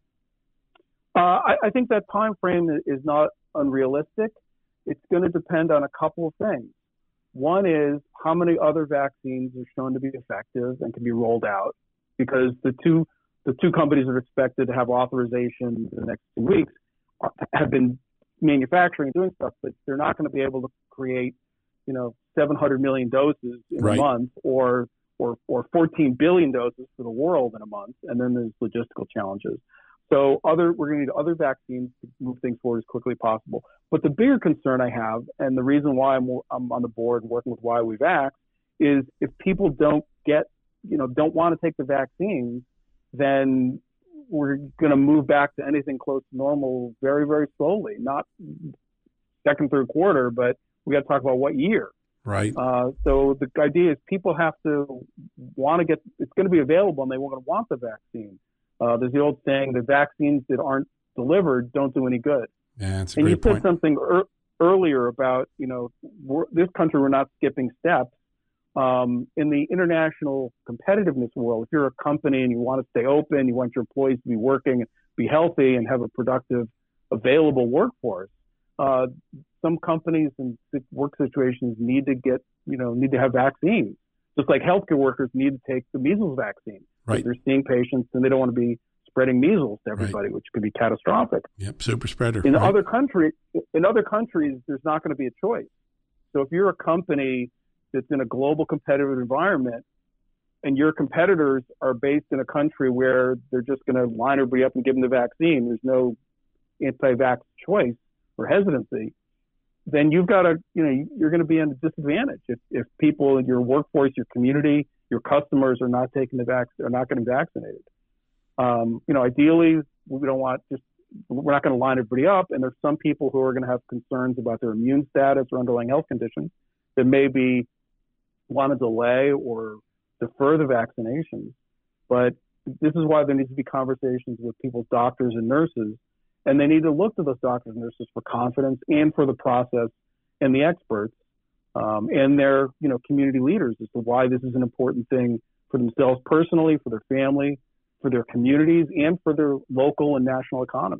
Uh, I, I think that time frame is not unrealistic. It's going to depend on a couple of things. One is how many other vaccines are shown to be effective and can be rolled out, because the two the two companies that are expected to have authorization in the next two weeks are, have been manufacturing and doing stuff, but they're not going to be able to create, you know, seven hundred million doses in right. a month, or or or fourteen billion doses for the world in a month, and then there's logistical challenges. So other we're going to need other vaccines to move things forward as quickly as possible. But the bigger concern I have, and the reason why I'm I'm on the board working with Why We Vax, is if people don't get, you know, don't want to take the vaccines, then we're going to move back to anything close to normal very, very slowly. Not second, third quarter, but we got to talk about what year. Right. Uh, so the idea is people have to want to get, it's going to be available and they want to want the vaccine. Uh, there's the old saying that vaccines that aren't delivered don't do any good. Yeah, that's a and great you said point. something er- earlier about, you know, we're, this country, we're not skipping steps. Um, in the international competitiveness world, if you're a company and you want to stay open, you want your employees to be working, be healthy, and have a productive, available workforce, uh, some companies and work situations need to get, you know, need to have vaccines. Just like healthcare workers need to take the measles vaccine. Right. They're seeing patients and they don't want to be spreading measles to everybody, right. which could be catastrophic. Yep, super spreader. In right. other countries, in other countries, there's not going to be a choice. So if you're a company that's in a global competitive environment and your competitors are based in a country where they're just going to line everybody up and give them the vaccine, there's no anti-vax choice or hesitancy, then you've got to, you know, you're going to be at a disadvantage if, if people in your workforce, your community, your customers are not taking the vax, are not getting vaccinated. Um, you know, ideally, we don't want just, we're not going to line everybody up. And there's some people who are going to have concerns about their immune status or underlying health conditions that maybe want to delay or defer the vaccinations. But this is why there needs to be conversations with people's doctors and nurses. And they need to look to those doctors and nurses for confidence and for the process and the experts um, and their, you know, community leaders as to why this is an important thing for themselves personally, for their family, for their communities, and for their local and national economy.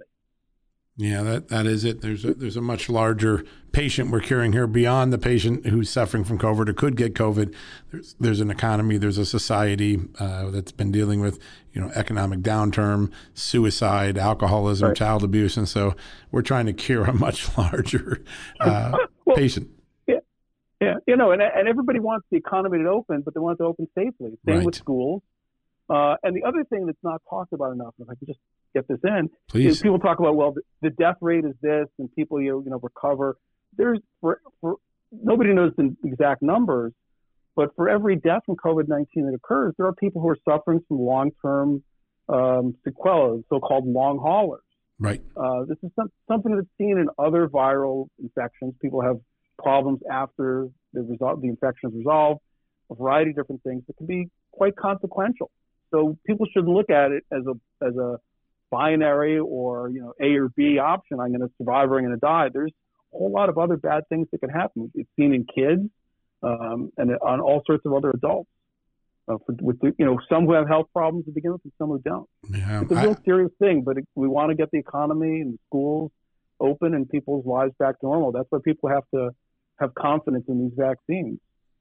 Yeah, that, that is it. There's a, there's a much larger patient we're curing here beyond the patient who's suffering from COVID or could get COVID. There's there's an economy, there's a society uh, that's been dealing with, you know, economic downturn, suicide, alcoholism, right. child abuse. And so we're trying to cure a much larger uh, well, patient. Yeah, yeah, you know, and, and everybody wants the economy to open, but they want it to open safely. Same right. with schools. Uh, and the other thing that's not talked about enough, if I could just get this in, Please. is people talk about, well, the, the death rate is this, and people, you know, you know recover. There's for, for nobody knows the exact numbers, but for every death from COVID nineteen that occurs, there are people who are suffering from long-term um, sequelae, so-called long haulers. Right. Uh, this is some, something that's seen in other viral infections. People have problems after the result, the infection is resolved, a variety of different things that can be quite consequential. So people shouldn't look at it as a as a binary or, you know, A or B option. I'm going to survive or I'm going to die. There's a whole lot of other bad things that can happen. It's seen in kids um, and on all sorts of other adults. Uh, for, with the, you know, some who have health problems to begin with and some who don't. Yeah, it's a real I, serious thing, but it, we want to get the economy and the schools open and people's lives back to normal. That's why people have to have confidence in these vaccines.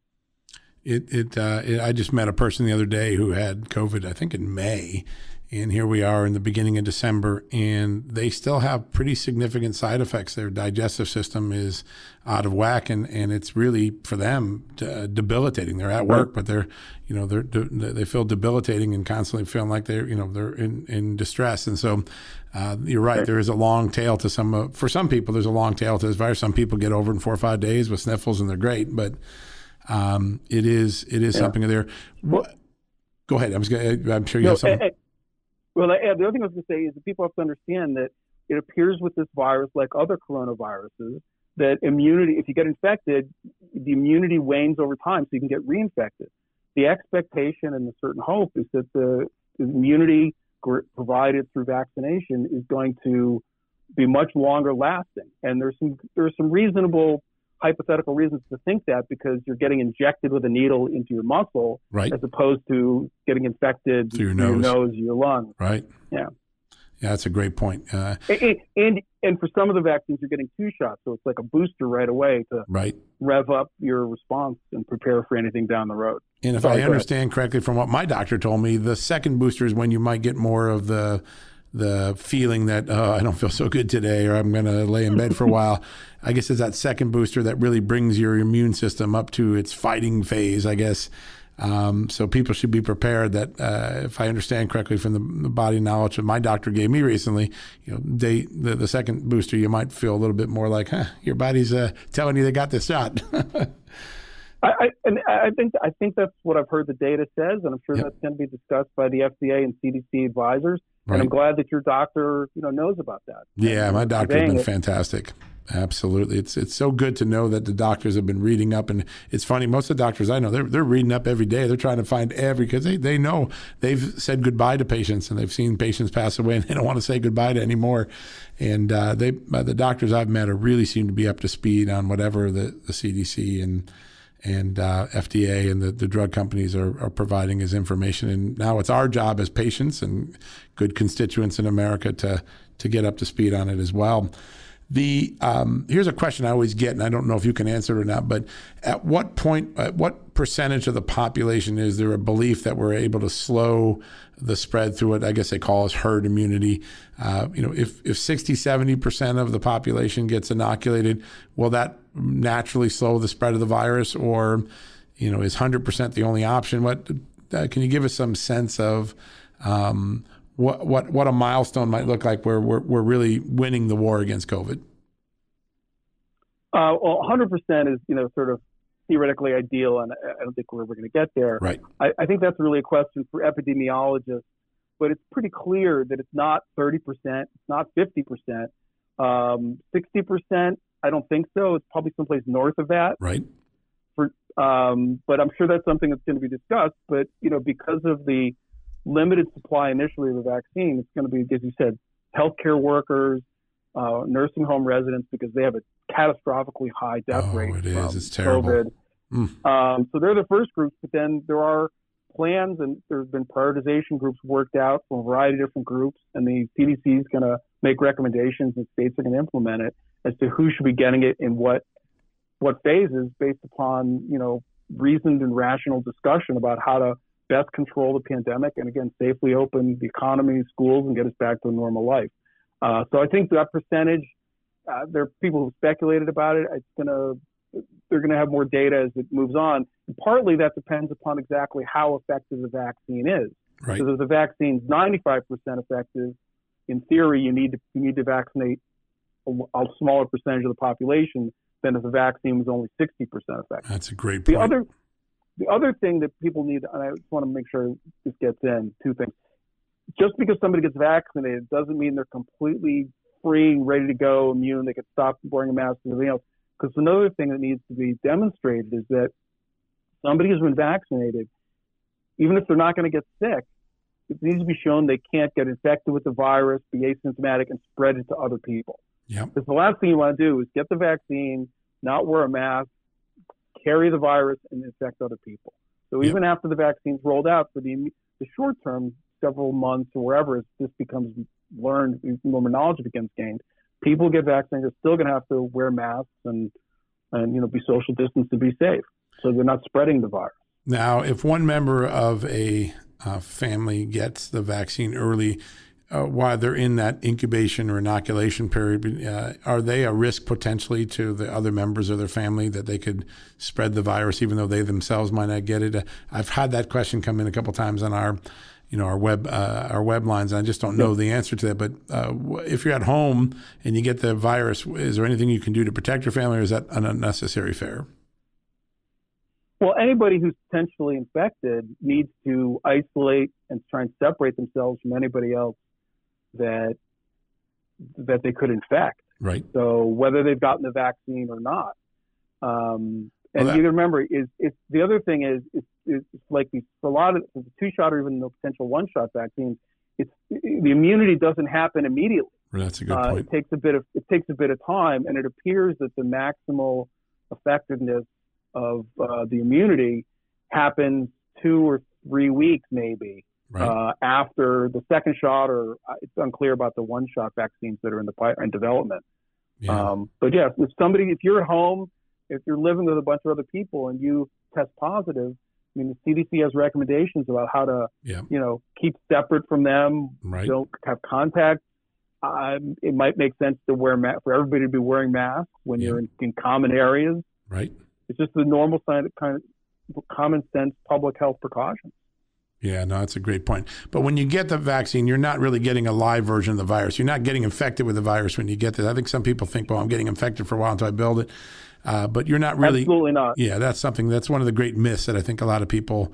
It, it, uh, it, I just met a person the other day who had COVID, I think in May, and here we are in the beginning of December, and they still have pretty significant side effects. Their digestive system is out of whack, and, and it's really for them uh, debilitating. They're at work, but they're, you know, they're they feel debilitating and constantly feeling like they're, you know, they're in, in distress. And so, uh, you're right. There is a long tail to some. Uh, for some people, there's a long tail to this virus. Some people get over it in four or five days with sniffles, and they're great, but. Um, it is it is yeah. something there. What, go ahead. I was gonna, I'm sure you no, have something. And, Well, the other thing I was going to say is that people have to understand that it appears with this virus, like other coronaviruses, that immunity, if you get infected, the immunity wanes over time, so you can get reinfected. The expectation and the certain hope is that the immunity provided through vaccination is going to be much longer lasting. And there's some there's some reasonable hypothetical reasons to think that, because you're getting injected with a needle into your muscle, right, as opposed to getting infected through your through nose, your nose, your lungs. Right. Yeah. Yeah, that's a great point. Uh, and, and and for some of the vaccines, you're getting two shots, so it's like a booster right away to right. rev up your response and prepare for anything down the road. And if Sorry, I understand correctly from what my doctor told me, the second booster is when you might get more of the the feeling that, oh, I don't feel so good today, or I'm going to lay in bed for a while. I guess it's that second booster that really brings your immune system up to its fighting phase, I guess. Um, so people should be prepared that, uh, if I understand correctly from the, the body knowledge that my doctor gave me recently, you know, they, the, the second booster, you might feel a little bit more like, huh, your body's uh, telling you they got this shot. I, I, and I think I think that's what I've heard the data says, and I'm sure yep. that's going to be discussed by the F D A and C D C advisors. Right. And I'm glad that your doctor, you know, knows about that. Yeah, and, my doctor has been it. fantastic. Absolutely. It's it's so good to know that the doctors have been reading up. And it's funny, most of the doctors I know, they're they're reading up every day. They're trying to find every, because they, they know they've said goodbye to patients, and they've seen patients pass away, and they don't want to say goodbye to anymore. And uh, they uh, the doctors I've met are really seem to be up to speed on whatever the, the C D C and and uh, F D A and the, the drug companies are, are providing as information. And now it's our job as patients and good constituents in America to to get up to speed on it as well. The um, here's a question I always get, and I don't know if you can answer it or not, but at what point, at what percentage of the population is there a belief that we're able to slow the spread through what I guess they call as herd immunity? Uh, you know, if, if sixty, seventy percent of the population gets inoculated, will that naturally slow the spread of the virus? Or, you know, is one hundred percent the only option? What uh, can you give us some sense of um, what what what a milestone might look like where we're we're really winning the war against COVID? Uh, well, one hundred percent is, you know, sort of theoretically ideal, and I don't think we're ever going to get there. Right. I, I think that's really a question for epidemiologists, but it's pretty clear that it's not thirty percent, it's not fifty percent, um, sixty percent. I don't think so. It's probably someplace north of that. Right. For, um, but I'm sure that's something that's going to be discussed. But, you know, because of the limited supply initially of the vaccine, it's going to be, as you said, healthcare workers, uh, nursing home residents, because they have a catastrophically high death oh, rate. It is. From it's terrible. COVID. Mm. Um, so they're the first groups, but then there are plans, and there's been prioritization groups worked out from a variety of different groups, and the C D C is going to make recommendations, and states are going to implement it as to who should be getting it in what what phases, based upon, you know, reasoned and rational discussion about how to best control the pandemic, and again, safely open the economy, schools, and get us back to a normal life. Uh, so I think that percentage, uh, there are people who speculated about it. It's gonna, they're going to have more data as it moves on. And partly that depends upon exactly how effective the vaccine is. Right. Because if the vaccine's ninety-five percent effective, in theory, you need to you need to vaccinate a, a smaller percentage of the population than if the vaccine was only sixty percent effective. That's a great point. The other The other thing that people need, and I just want to make sure this gets in, two things. Just because somebody gets vaccinated doesn't mean they're completely free, ready to go, immune, they can stop wearing a mask and everything else. Because another thing that needs to be demonstrated is that somebody who's been vaccinated, even if they're not going to get sick, it needs to be shown they can't get infected with the virus, be asymptomatic, and spread it to other people. Yep. Because the last thing you want to do is get the vaccine, not wear a mask, carry the virus, and infect other people. So even yep. after the vaccine's rolled out, for the, the short term, several months or wherever, as this becomes learned, more knowledge becomes gained, people get vaccinated, they're still going to have to wear masks and, and, you know, be social distance to be safe. So they're not spreading the virus. Now, if one member of a uh, family gets the vaccine early, uh, while they're in that incubation or inoculation period, uh, are they a risk potentially to the other members of their family that they could spread the virus, even though they themselves might not get it? Uh, I've had that question come in a couple times on our, you know, our web uh, our web lines. And I just don't know the answer to that. But uh, if you're at home and you get the virus, is there anything you can do to protect your family, or is that an unnecessary fear? Well, anybody who's potentially infected needs to isolate and try and separate themselves from anybody else that that they could infect. Right. So whether they've gotten the vaccine or not. Um, and well, that, you remember, is it's the other thing is it's, it's like these, a lot of the two shot or even the potential one shot vaccines. It's the immunity doesn't happen immediately. That's a good uh, point. It takes a bit of it takes a bit of time, and it appears that the maximal effectiveness of uh, the immunity happens two or three weeks maybe right. uh, after the second shot, or uh, it's unclear about the one shot vaccines that are in the in development. Yeah. Um, but yes, if somebody, if you're at home, if you're living with a bunch of other people and you test positive, I mean, the C D C has recommendations about how to, yeah. you know, keep separate from them, right. don't have contact. Um, it might make sense to wear ma- for everybody to be wearing masks when yeah. you're in, in common areas. Right. It's just the normal kind of, kind of common sense public health precautions. Yeah, no, that's a great point. But when you get the vaccine, you're not really getting a live version of the virus. You're not getting infected with the virus when you get this. I think some people think, well, I'm getting infected for a while until I build it. Uh, but you're not really. Absolutely not. Yeah, that's something, that's one of the great myths that I think a lot of people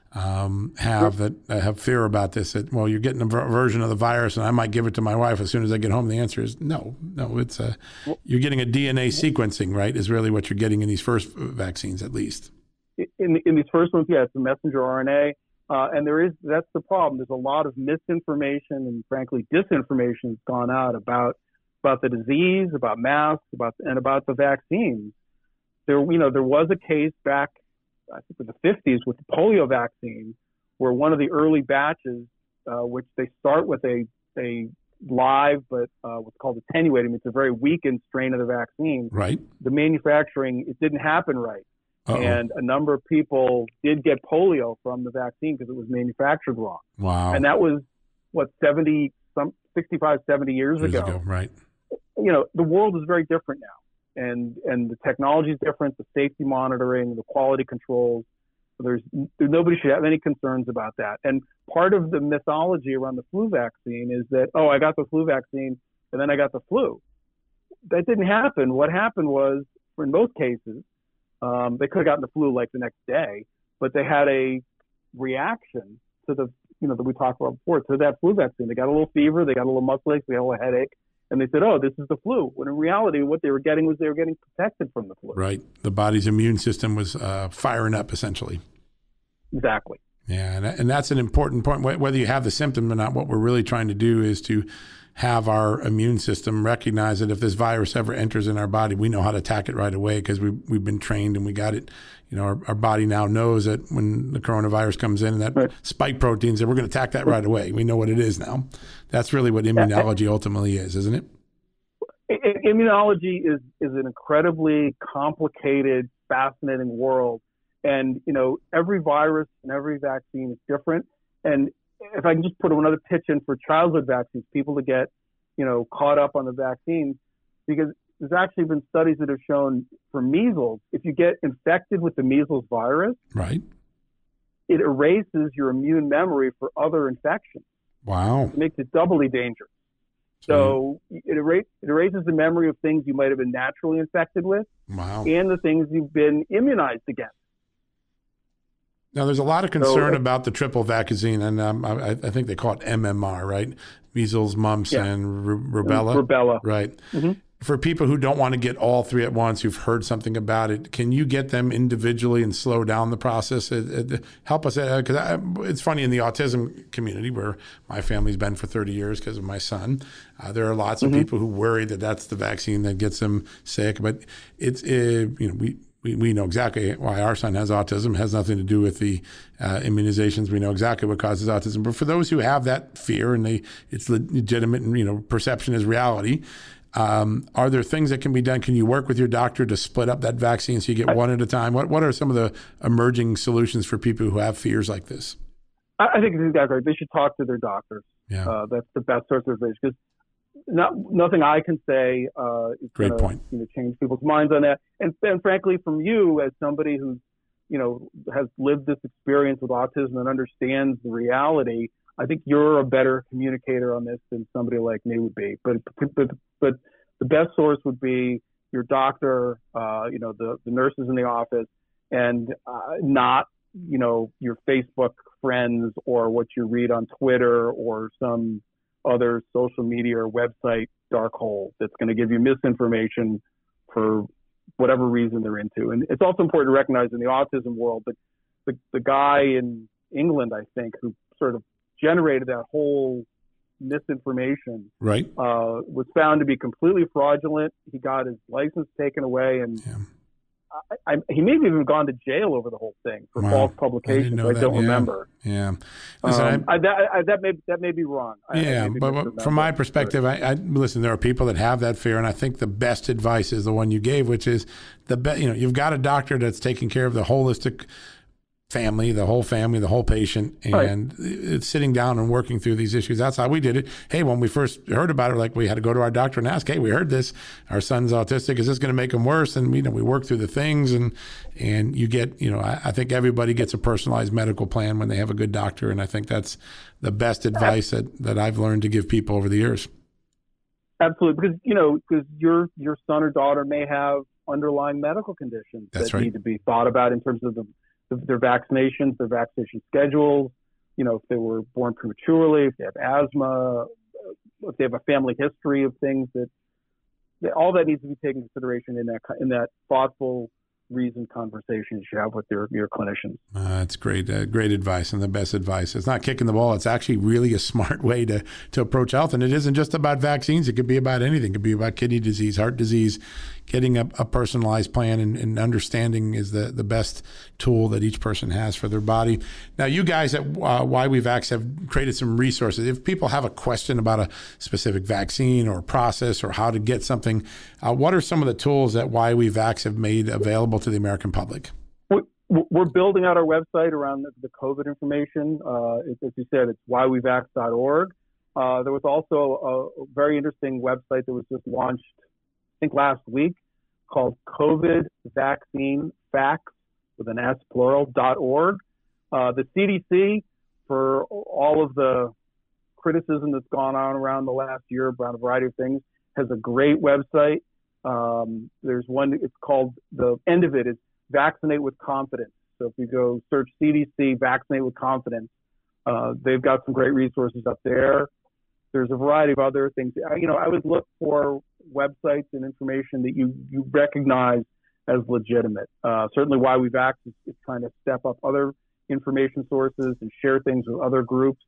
um, have sure. that uh, have fear about this, that, well, you're getting a ver- version of the virus and I might give it to my wife as soon as I get home. The answer is no, no, it's a, you're getting a D N A sequencing, right, is really what you're getting in these first vaccines, at least. In, in these first ones, yeah, it's a messenger R N A. Uh, and there is, that's the problem. There's a lot of misinformation and frankly, disinformation has gone out about, about the disease, about masks, about, and about the vaccines. There, you know, there was a case back, I think in the fifties with the polio vaccine, where one of the early batches, uh, which they start with a, a live, but uh, what's called attenuated, it's a very weakened strain of the vaccine. Right. The manufacturing, it didn't happen right. Uh-oh. And a number of people did get polio from the vaccine because it was manufactured wrong. Wow. And that was, what, seventy, some sixty-five, seventy years, years ago. ago. Right. You know, the world is very different now. And and the technology is different, the safety monitoring, the quality controls. There's nobody should have any concerns about that. And part of the mythology around the flu vaccine is that, oh, I got the flu vaccine and then I got the flu. That didn't happen. What happened was, for in most cases, Um, they could have gotten the flu like the next day, but they had a reaction to the, you know, that we talked about before, to that flu vaccine. They got a little fever, they got a little muscle ache, they got a little headache, and they said, oh, this is the flu. When in reality, what they were getting was they were getting protected from the flu. Right. The body's immune system was uh, firing up, essentially. Exactly. Yeah, and, and that's an important point. Whether you have the symptom or not, what we're really trying to do is to have our immune system recognize that if this virus ever enters in our body, we know how to attack it right away because we, we've been trained and we got it. You know, our, our body now knows that when the coronavirus comes in and that right. spike proteins, that we're going to attack that right away. We know what it is now. That's really what immunology ultimately is, isn't it? Immunology is, is an incredibly complicated, fascinating world. And, you know, every virus and every vaccine is different. And if I can just put another pitch in for childhood vaccines, people to get, you know, caught up on the vaccine, because there's actually been studies that have shown for measles, if you get infected with the measles virus, right, it erases your immune memory for other infections. Wow. It makes it doubly dangerous. So it, era- it erases the memory of things you might have been naturally infected with. Wow. And the things you've been immunized against. Now, there's a lot of concern so, about the triple vaccine, and um, I, I think they call it M M R, right? Measles, mumps, yeah. and r- rubella. Rubella. Right. Mm-hmm. For people who don't want to get all three at once, who've heard something about it, can you get them individually and slow down the process? It, it, help us, because uh, it's funny in the autism community where my family's been for thirty years because of my son. Uh, there are lots of mm-hmm. people who worry that that's the vaccine that gets them sick, but it's uh, you know we. We we know exactly why our son has autism. It has nothing to do with the uh, immunizations. We know exactly what causes autism. But for those who have that fear and they it's legitimate and you know perception is reality, um, are there things that can be done? Can you work with your doctor to split up that vaccine so you get one at a time? What what are some of the emerging solutions for people who have fears like this? I think these guys are. They should talk to their doctors. Yeah, uh, that's the best source of advice because. Not, nothing I can say uh, is going to you know, change people's minds on that. And, and frankly, from you as somebody who's, you know, has lived this experience with autism and understands the reality, I think you're a better communicator on this than somebody like me would be. But but, but the best source would be your doctor, uh, you know, the, the nurses in the office, and uh, not, you know, your Facebook friends or what you read on Twitter or some other social media or website dark hole that's going to give you misinformation for whatever reason they're into. And it's also important to recognize in the autism world that the, the guy in England, I think, who sort of generated that whole misinformation, right, uh, was found to be completely fraudulent. He got his license taken away, and yeah. I, I, he may have even gone to jail over the whole thing for wow. false publications. I, I don't yeah. remember. Yeah, listen, um, I, that, I, that may that may be wrong. Yeah, I, I but, but from my perspective, I, I listen. There are people that have that fear, and I think the best advice is the one you gave, which is the be, you know, you've got a doctor that's taking care of the holistic family, the whole family, the whole patient, and right. it's sitting down and working through these issues. That's how we did it. Hey, when we first heard about it, like we had to go to our doctor and ask, hey, we heard this, our son's autistic, is this going to make him worse? And you know, we work through the things, and and you get, you know, I, I think everybody gets a personalized medical plan when they have a good doctor, and I think that's the best advice that, that I've learned to give people over the years. Absolutely, because you know, because your your son or daughter may have underlying medical conditions that's that right. need to be thought about in terms of the their vaccinations, their vaccination schedules, you know, if they were born prematurely, if they have asthma, if they have a family history of things that, that all that needs to be taken into consideration in that in that thoughtful, reasoned conversation you should have with your, your clinicians. Uh, that's great, uh, great advice, and the best advice. It's not kicking the ball. It's actually really a smart way to, to approach health. And it isn't just about vaccines. It could be about anything. It could be about kidney disease, heart disease. Getting a, a personalized plan and, and understanding is the, the best tool that each person has for their body. Now, you guys at uh, Why We Vax have created some resources. If people have a question about a specific vaccine or process or how to get something, uh, what are some of the tools that Why We Vax have made available to the American public? We're building out our website around the COVID information. Uh, as you said, it's why we vax dot org. Uh, there was also a very interesting website that was just launched, I think last week, called COVID Vaccine Facts with an S plural dot org. Uh, the C D C, for all of the criticism that's gone on around the last year about a variety of things, has a great website. Um, there's one, it's called, the end of it is Vaccinate with Confidence. So if you go search C D C Vaccinate with Confidence, uh, they've got some great resources up there. There's a variety of other things. You know, I would look for websites and information that you, you recognize as legitimate. Uh, certainly Why We Vax is, is trying to step up other information sources and share things with other groups.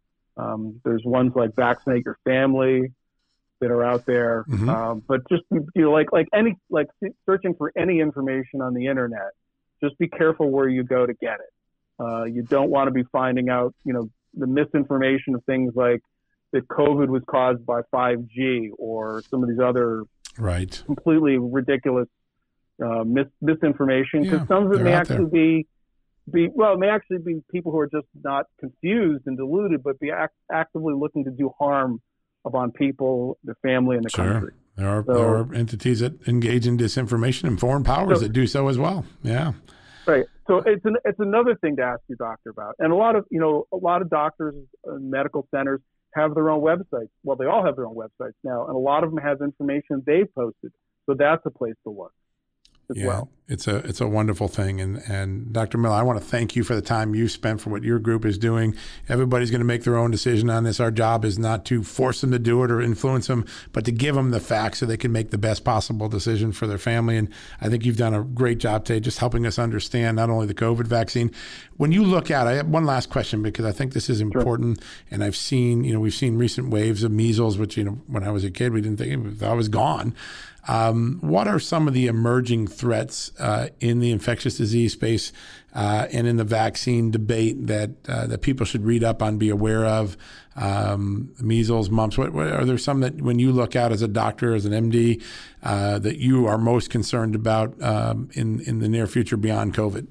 Um, there's ones like Vaccinate Your Family that are out there. Mm-hmm. Um, but just, you know, like, like any, like searching for any information on the internet, just be careful where you go to get it. Uh, you don't want to be finding out, you know, the misinformation of things like that COVID was caused by five G or some of these other right. completely ridiculous uh, mis- misinformation. Because yeah, some of it may actually there. be, be, well, it may actually be people who are just not confused and deluded, but be act- actively looking to do harm upon people, the family, and the sure. country. There are, so, there are entities that engage in disinformation and foreign powers so, that do so as well. Yeah. Right. So it's an, it's another thing to ask your doctor about. And a lot of, you know, a lot of doctors and medical centers have their own websites. Well, they all have their own websites now, and a lot of them have information they've posted. So that's a place to look as yeah, well. It's a it's a wonderful thing. And, and Doctor Miller, I want to thank you for the time you spent for what your group is doing. Everybody's going to make their own decision on this. Our job is not to force them to do it or influence them, but to give them the facts so they can make the best possible decision for their family. And I think you've done a great job today just helping us understand not only the COVID vaccine. When you look at, I have one last question because I think this is important. Sure. And I've seen, you know, we've seen recent waves of measles, which, you know, when I was a kid, we didn't think it was, I was gone. Um, what are some of the emerging threats uh, in the infectious disease space uh, and in the vaccine debate that uh, that people should read up on, be aware of? Um, measles, mumps. What, what are there some that, when you look out as a doctor, as an M D, uh, that you are most concerned about um, in in the near future beyond COVID?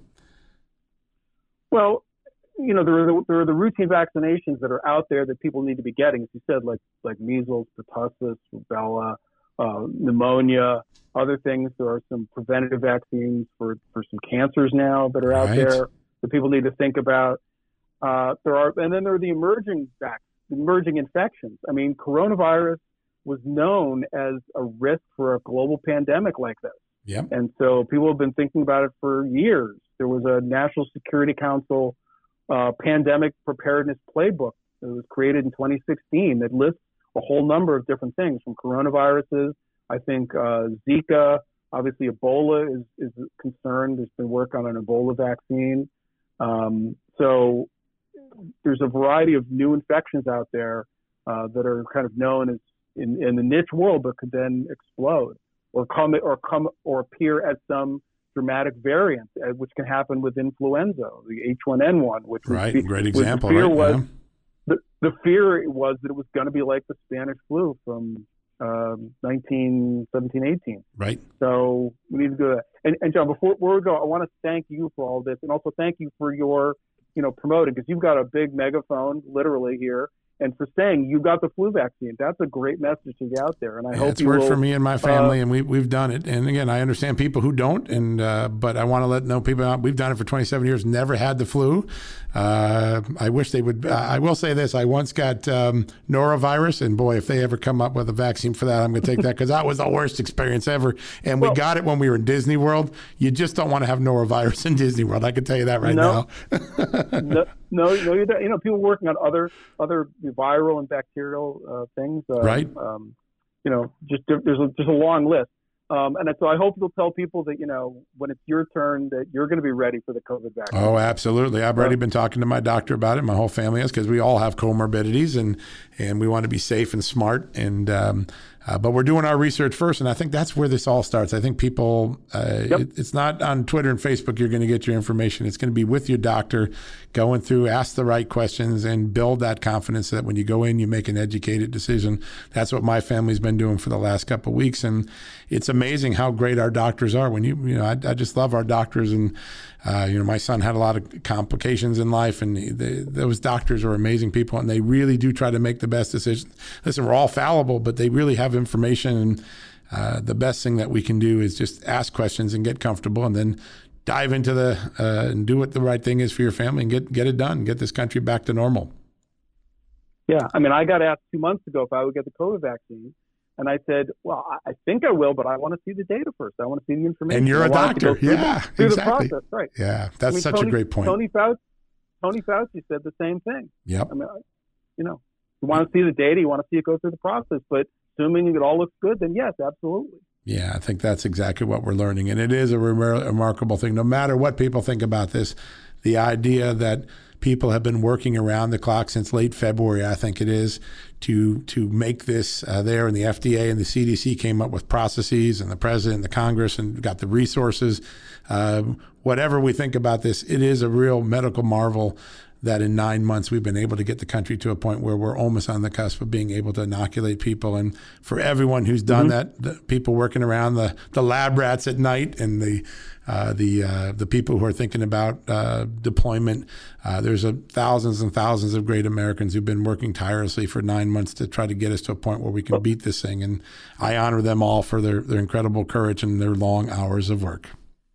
Well, you know, there are the, there are the routine vaccinations that are out there that people need to be getting, as you said, like like measles, pertussis, rubella. Uh, pneumonia, other things. There are some preventative vaccines for, for some cancers now that are out right. there that people need to think about. Uh, there are, and then there are the emerging vac- emerging infections. I mean, coronavirus was known as a risk for a global pandemic like this. Yep. And so people have been thinking about it for years. There was a National Security Council uh, pandemic preparedness playbook that was created in twenty sixteen that lists a whole number of different things, from coronaviruses. I think uh, Zika, obviously Ebola is, is a concern. There's been work on an Ebola vaccine. Um, so there's a variety of new infections out there uh, that are kind of known as in, in the niche world, but could then explode or come or come or appear as some dramatic variant, uh, which can happen with influenza, the H one N one, which right, was, great example. The fear right? was yeah. the, the fear was that it was going to be like the Spanish flu from um, nineteen seventeen, eighteen. Right. So we need to do that. And, and John, before, before we go, I want to thank you for all this, and also thank you for your, you know, promoting, because you've got a big megaphone, literally here, and for saying you got the flu vaccine. That's a great message to get out there. And I yeah, hope it's you worked will, for me and my family, uh, and we we've done it. And again, I understand people who don't, and uh, but I want to let know people we've done it for twenty-seven years, never had the flu. Uh, I wish they would. Uh, I will say this: I once got um, norovirus, and boy, if they ever come up with a vaccine for that, I'm going to take that, because that was the worst experience ever. And we well, got it when we were in Disney World. You just don't want to have norovirus in Disney World. I can tell you that right no, now. no, no, no, you don't. You know, people working on other other viral and bacterial uh, things. Uh, right. Um, you know, just there's a, just a long list. Um, and so I hope you'll tell people that, you know, when it's your turn, that you're going to be ready for the COVID vaccine. Oh, absolutely. I've already been talking to my doctor about it. My whole family is, because we all have comorbidities, and, and we want to be safe and smart. And um, uh, but we're doing our research first, and I think that's where this all starts. I think people, uh, yep. it, it's not on Twitter and Facebook you're going to get your information. It's going to be with your doctor, going through, ask the right questions, and build that confidence so that when you go in, you make an educated decision. That's what my family's been doing for the last couple of weeks, and it's amazing how great our doctors are. When you, you know, I, I just love our doctors, and uh, you know, my son had a lot of complications in life, and they, those doctors are amazing people, and they really do try to make the best decisions. Listen, we're all fallible, but they really have information, and uh, the best thing that we can do is just ask questions and get comfortable, and then dive into the uh, and do what the right thing is for your family, and get get it done, get this country back to normal. Yeah, I mean, I got asked two months ago if I would get the COVID vaccine. And I said, well, I think I will, but I want to see the data first. I want to see the information. And you're I a doctor. Through yeah, the, through exactly. the process, right. Yeah, that's I mean, such Tony, a great point. Tony Fauci, Tony Fauci said the same thing. Yep. I mean, you know, you want to see the data, you want to see it go through the process, but assuming it all looks good, then yes, absolutely. Yeah, I think that's exactly what we're learning. And it is a remar- remarkable thing. No matter what people think about this, the idea that people have been working around the clock since late February, I think it is, to to make this uh, there. And the F D A and the C D C came up with processes, and the president and the Congress, and got the resources. Uh, whatever we think about this, it is a real medical marvel that in nine months we've been able to get the country to a point where we're almost on the cusp of being able to inoculate people. And for everyone who's done mm-hmm. that, the people working around, the the lab rats at night, and the uh, the uh, the people who are thinking about uh, deployment, uh, there's a thousands and thousands of great Americans who've been working tirelessly for nine months to try to get us to a point where we can beat this thing. And I honor them all for their, their incredible courage and their long hours of work.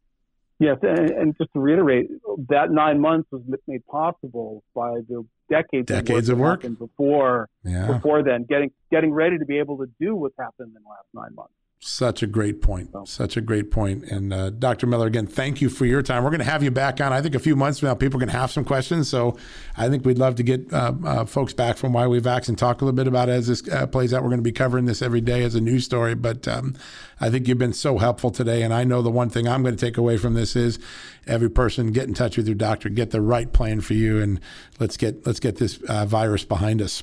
Yes, and, and just to reiterate, that nine months was made possible by the decades, decades of work, of work. before yeah. before then, getting getting ready to be able to do what's happened in the last nine months. Such a great point. So. Such a great point. And uh, Doctor Miller, again, thank you for your time. We're going to have you back on, I think, a few months from now. People are going to have some questions. So I think we'd love to get uh, uh, folks back from Why We Vax and talk a little bit about it as this uh, plays out. We're going to be covering this every day as a news story. But um, I think you've been so helpful today. And I know the one thing I'm going to take away from this is every person get in touch with your doctor, get the right plan for you, and let's get let's get this uh, virus behind us.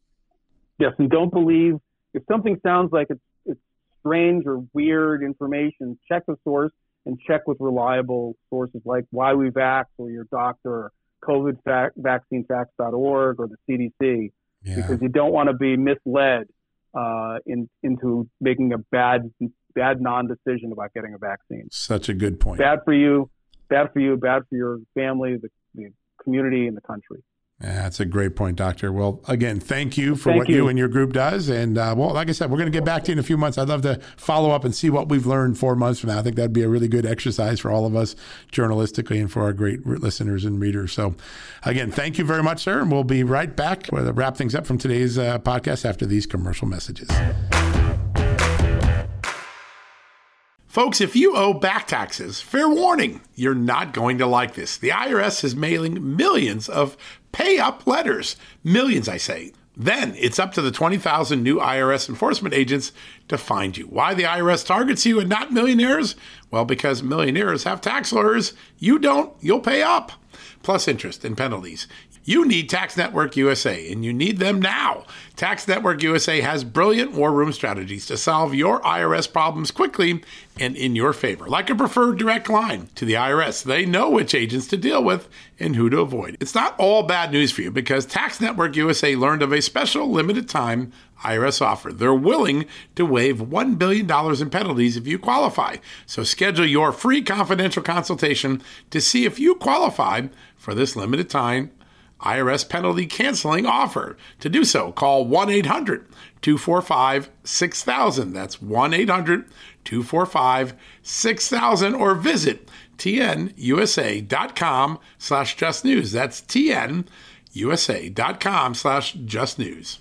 Yes, and don't believe if something sounds like it's strange or weird information, check the source and check with reliable sources like Why We Vax or your doctor, or COVID vaccine facts dot org or the C D C, yeah. because you don't want to be misled uh, in, into making a bad, bad non-decision about getting a vaccine. Such a good point. Bad for you, bad for you, bad for your family, the, the community, and the country. Yeah, that's a great point, Doctor. Well, again, thank you for thank what you. you and your group does. And, uh, well, like I said, we're going to get back to you in a few months. I'd love to follow up and see what we've learned four months from now. I think that'd be a really good exercise for all of us journalistically and for our great listeners and readers. So, again, thank you very much, sir. And we'll be right back to wrap things up from today's uh, podcast after these commercial messages. Folks, if you owe back taxes, fair warning, you're not going to like this. The I R S is mailing millions of pay-up letters. Millions, I say. Then it's up to the twenty thousand new I R S enforcement agents to find you. Why the I R S targets you and not millionaires? Well, because millionaires have tax lawyers. You don't, you'll pay up. Plus interest and penalties. You need Tax Network U S A, and you need them now. Tax Network U S A has brilliant war room strategies to solve your I R S problems quickly and in your favor, like a preferred direct line to the I R S. They know which agents to deal with and who to avoid. It's not all bad news for you because Tax Network U S A learned of a special limited time I R S offer. They're willing to waive one billion dollars in penalties if you qualify. So schedule your free confidential consultation to see if you qualify for this limited time I R S penalty canceling offer. To do so, call one eight hundred two four five six thousand. That's one eight hundred two four five six thousand or visit tnusa.com slash just news. That's tnusa.com slash just news.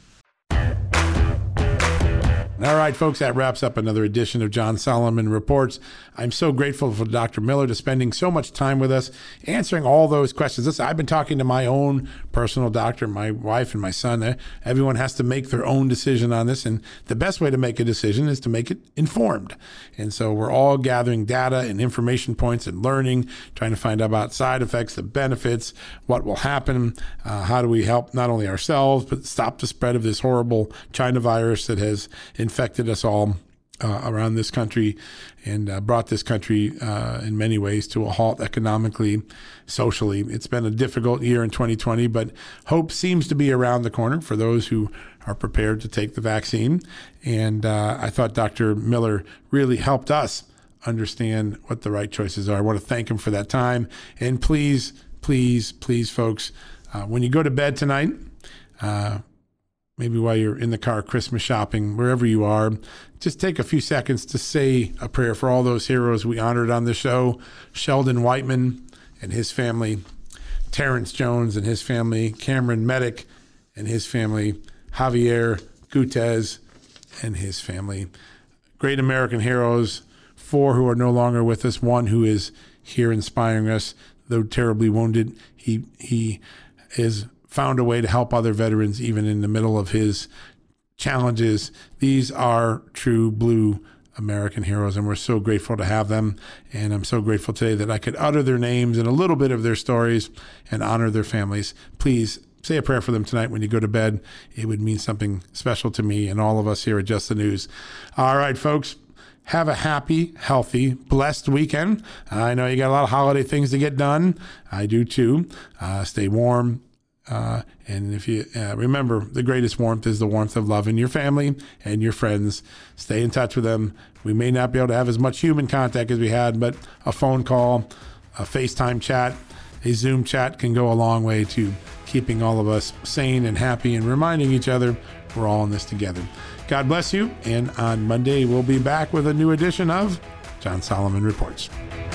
All right, folks, that wraps up another edition of John Solomon Reports. I'm so grateful for Doctor Miller to spending so much time with us, answering all those questions. Listen, I've been talking to my own personal doctor, my wife and my son. Everyone has to make their own decision on this, and the best way to make a decision is to make it informed. And so we're all gathering data and information points and learning, trying to find out about side effects, the benefits, what will happen, uh, how do we help not only ourselves, but stop the spread of this horrible China virus that has infected us all uh, around this country and uh, brought this country uh, in many ways to a halt economically, socially. It's been a difficult year in twenty twenty, but hope seems to be around the corner for those who are prepared to take the vaccine. And uh, I thought Doctor Miller really helped us understand what the right choices are. I want to thank him for that time. And please, please, please, folks, uh, when you go to bed tonight, uh, maybe while you're in the car Christmas shopping, wherever you are, just take a few seconds to say a prayer for all those heroes we honored on the show. Sheldon Whiteman and his family, Terrence Jones and his family, Cameron Medic and his family, Javier Gutez and his family. Great American heroes, four who are no longer with us, one who is here inspiring us, though terribly wounded. He, he is found a way to help other veterans even in the middle of his challenges. These are true blue American heroes, and we're so grateful to have them. And I'm so grateful today that I could utter their names and a little bit of their stories and honor their families. Please say a prayer for them tonight when you go to bed. It would mean something special to me and all of us here at Just the News. All right, folks. Have a happy, healthy, blessed weekend. I know you got a lot of holiday things to get done. I do too. Uh, stay warm. Uh, and if you uh, remember, the greatest warmth is the warmth of love in your family and your friends. Stay in touch with them. We may not be able to have as much human contact as we had, but a phone call, a FaceTime chat, a Zoom chat can go a long way to keeping all of us sane and happy and reminding each other we're all in this together. God bless you. And on Monday, we'll be back with a new edition of John Solomon Reports.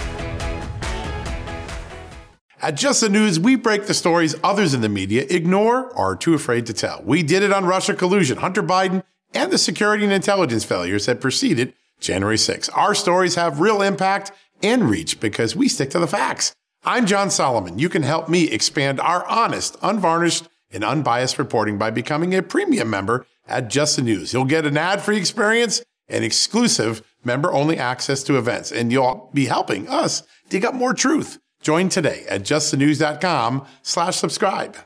At Just the News, we break the stories others in the media ignore or are too afraid to tell. We did it on Russia collusion, Hunter Biden, and the security and intelligence failures that preceded January sixth. Our stories have real impact and reach because we stick to the facts. I'm John Solomon. You can help me expand our honest, unvarnished, and unbiased reporting by becoming a premium member at Just the News. You'll get an ad-free experience and exclusive member-only access to events, and you'll be helping us dig up more truth. Join today at justthenews.com slash subscribe.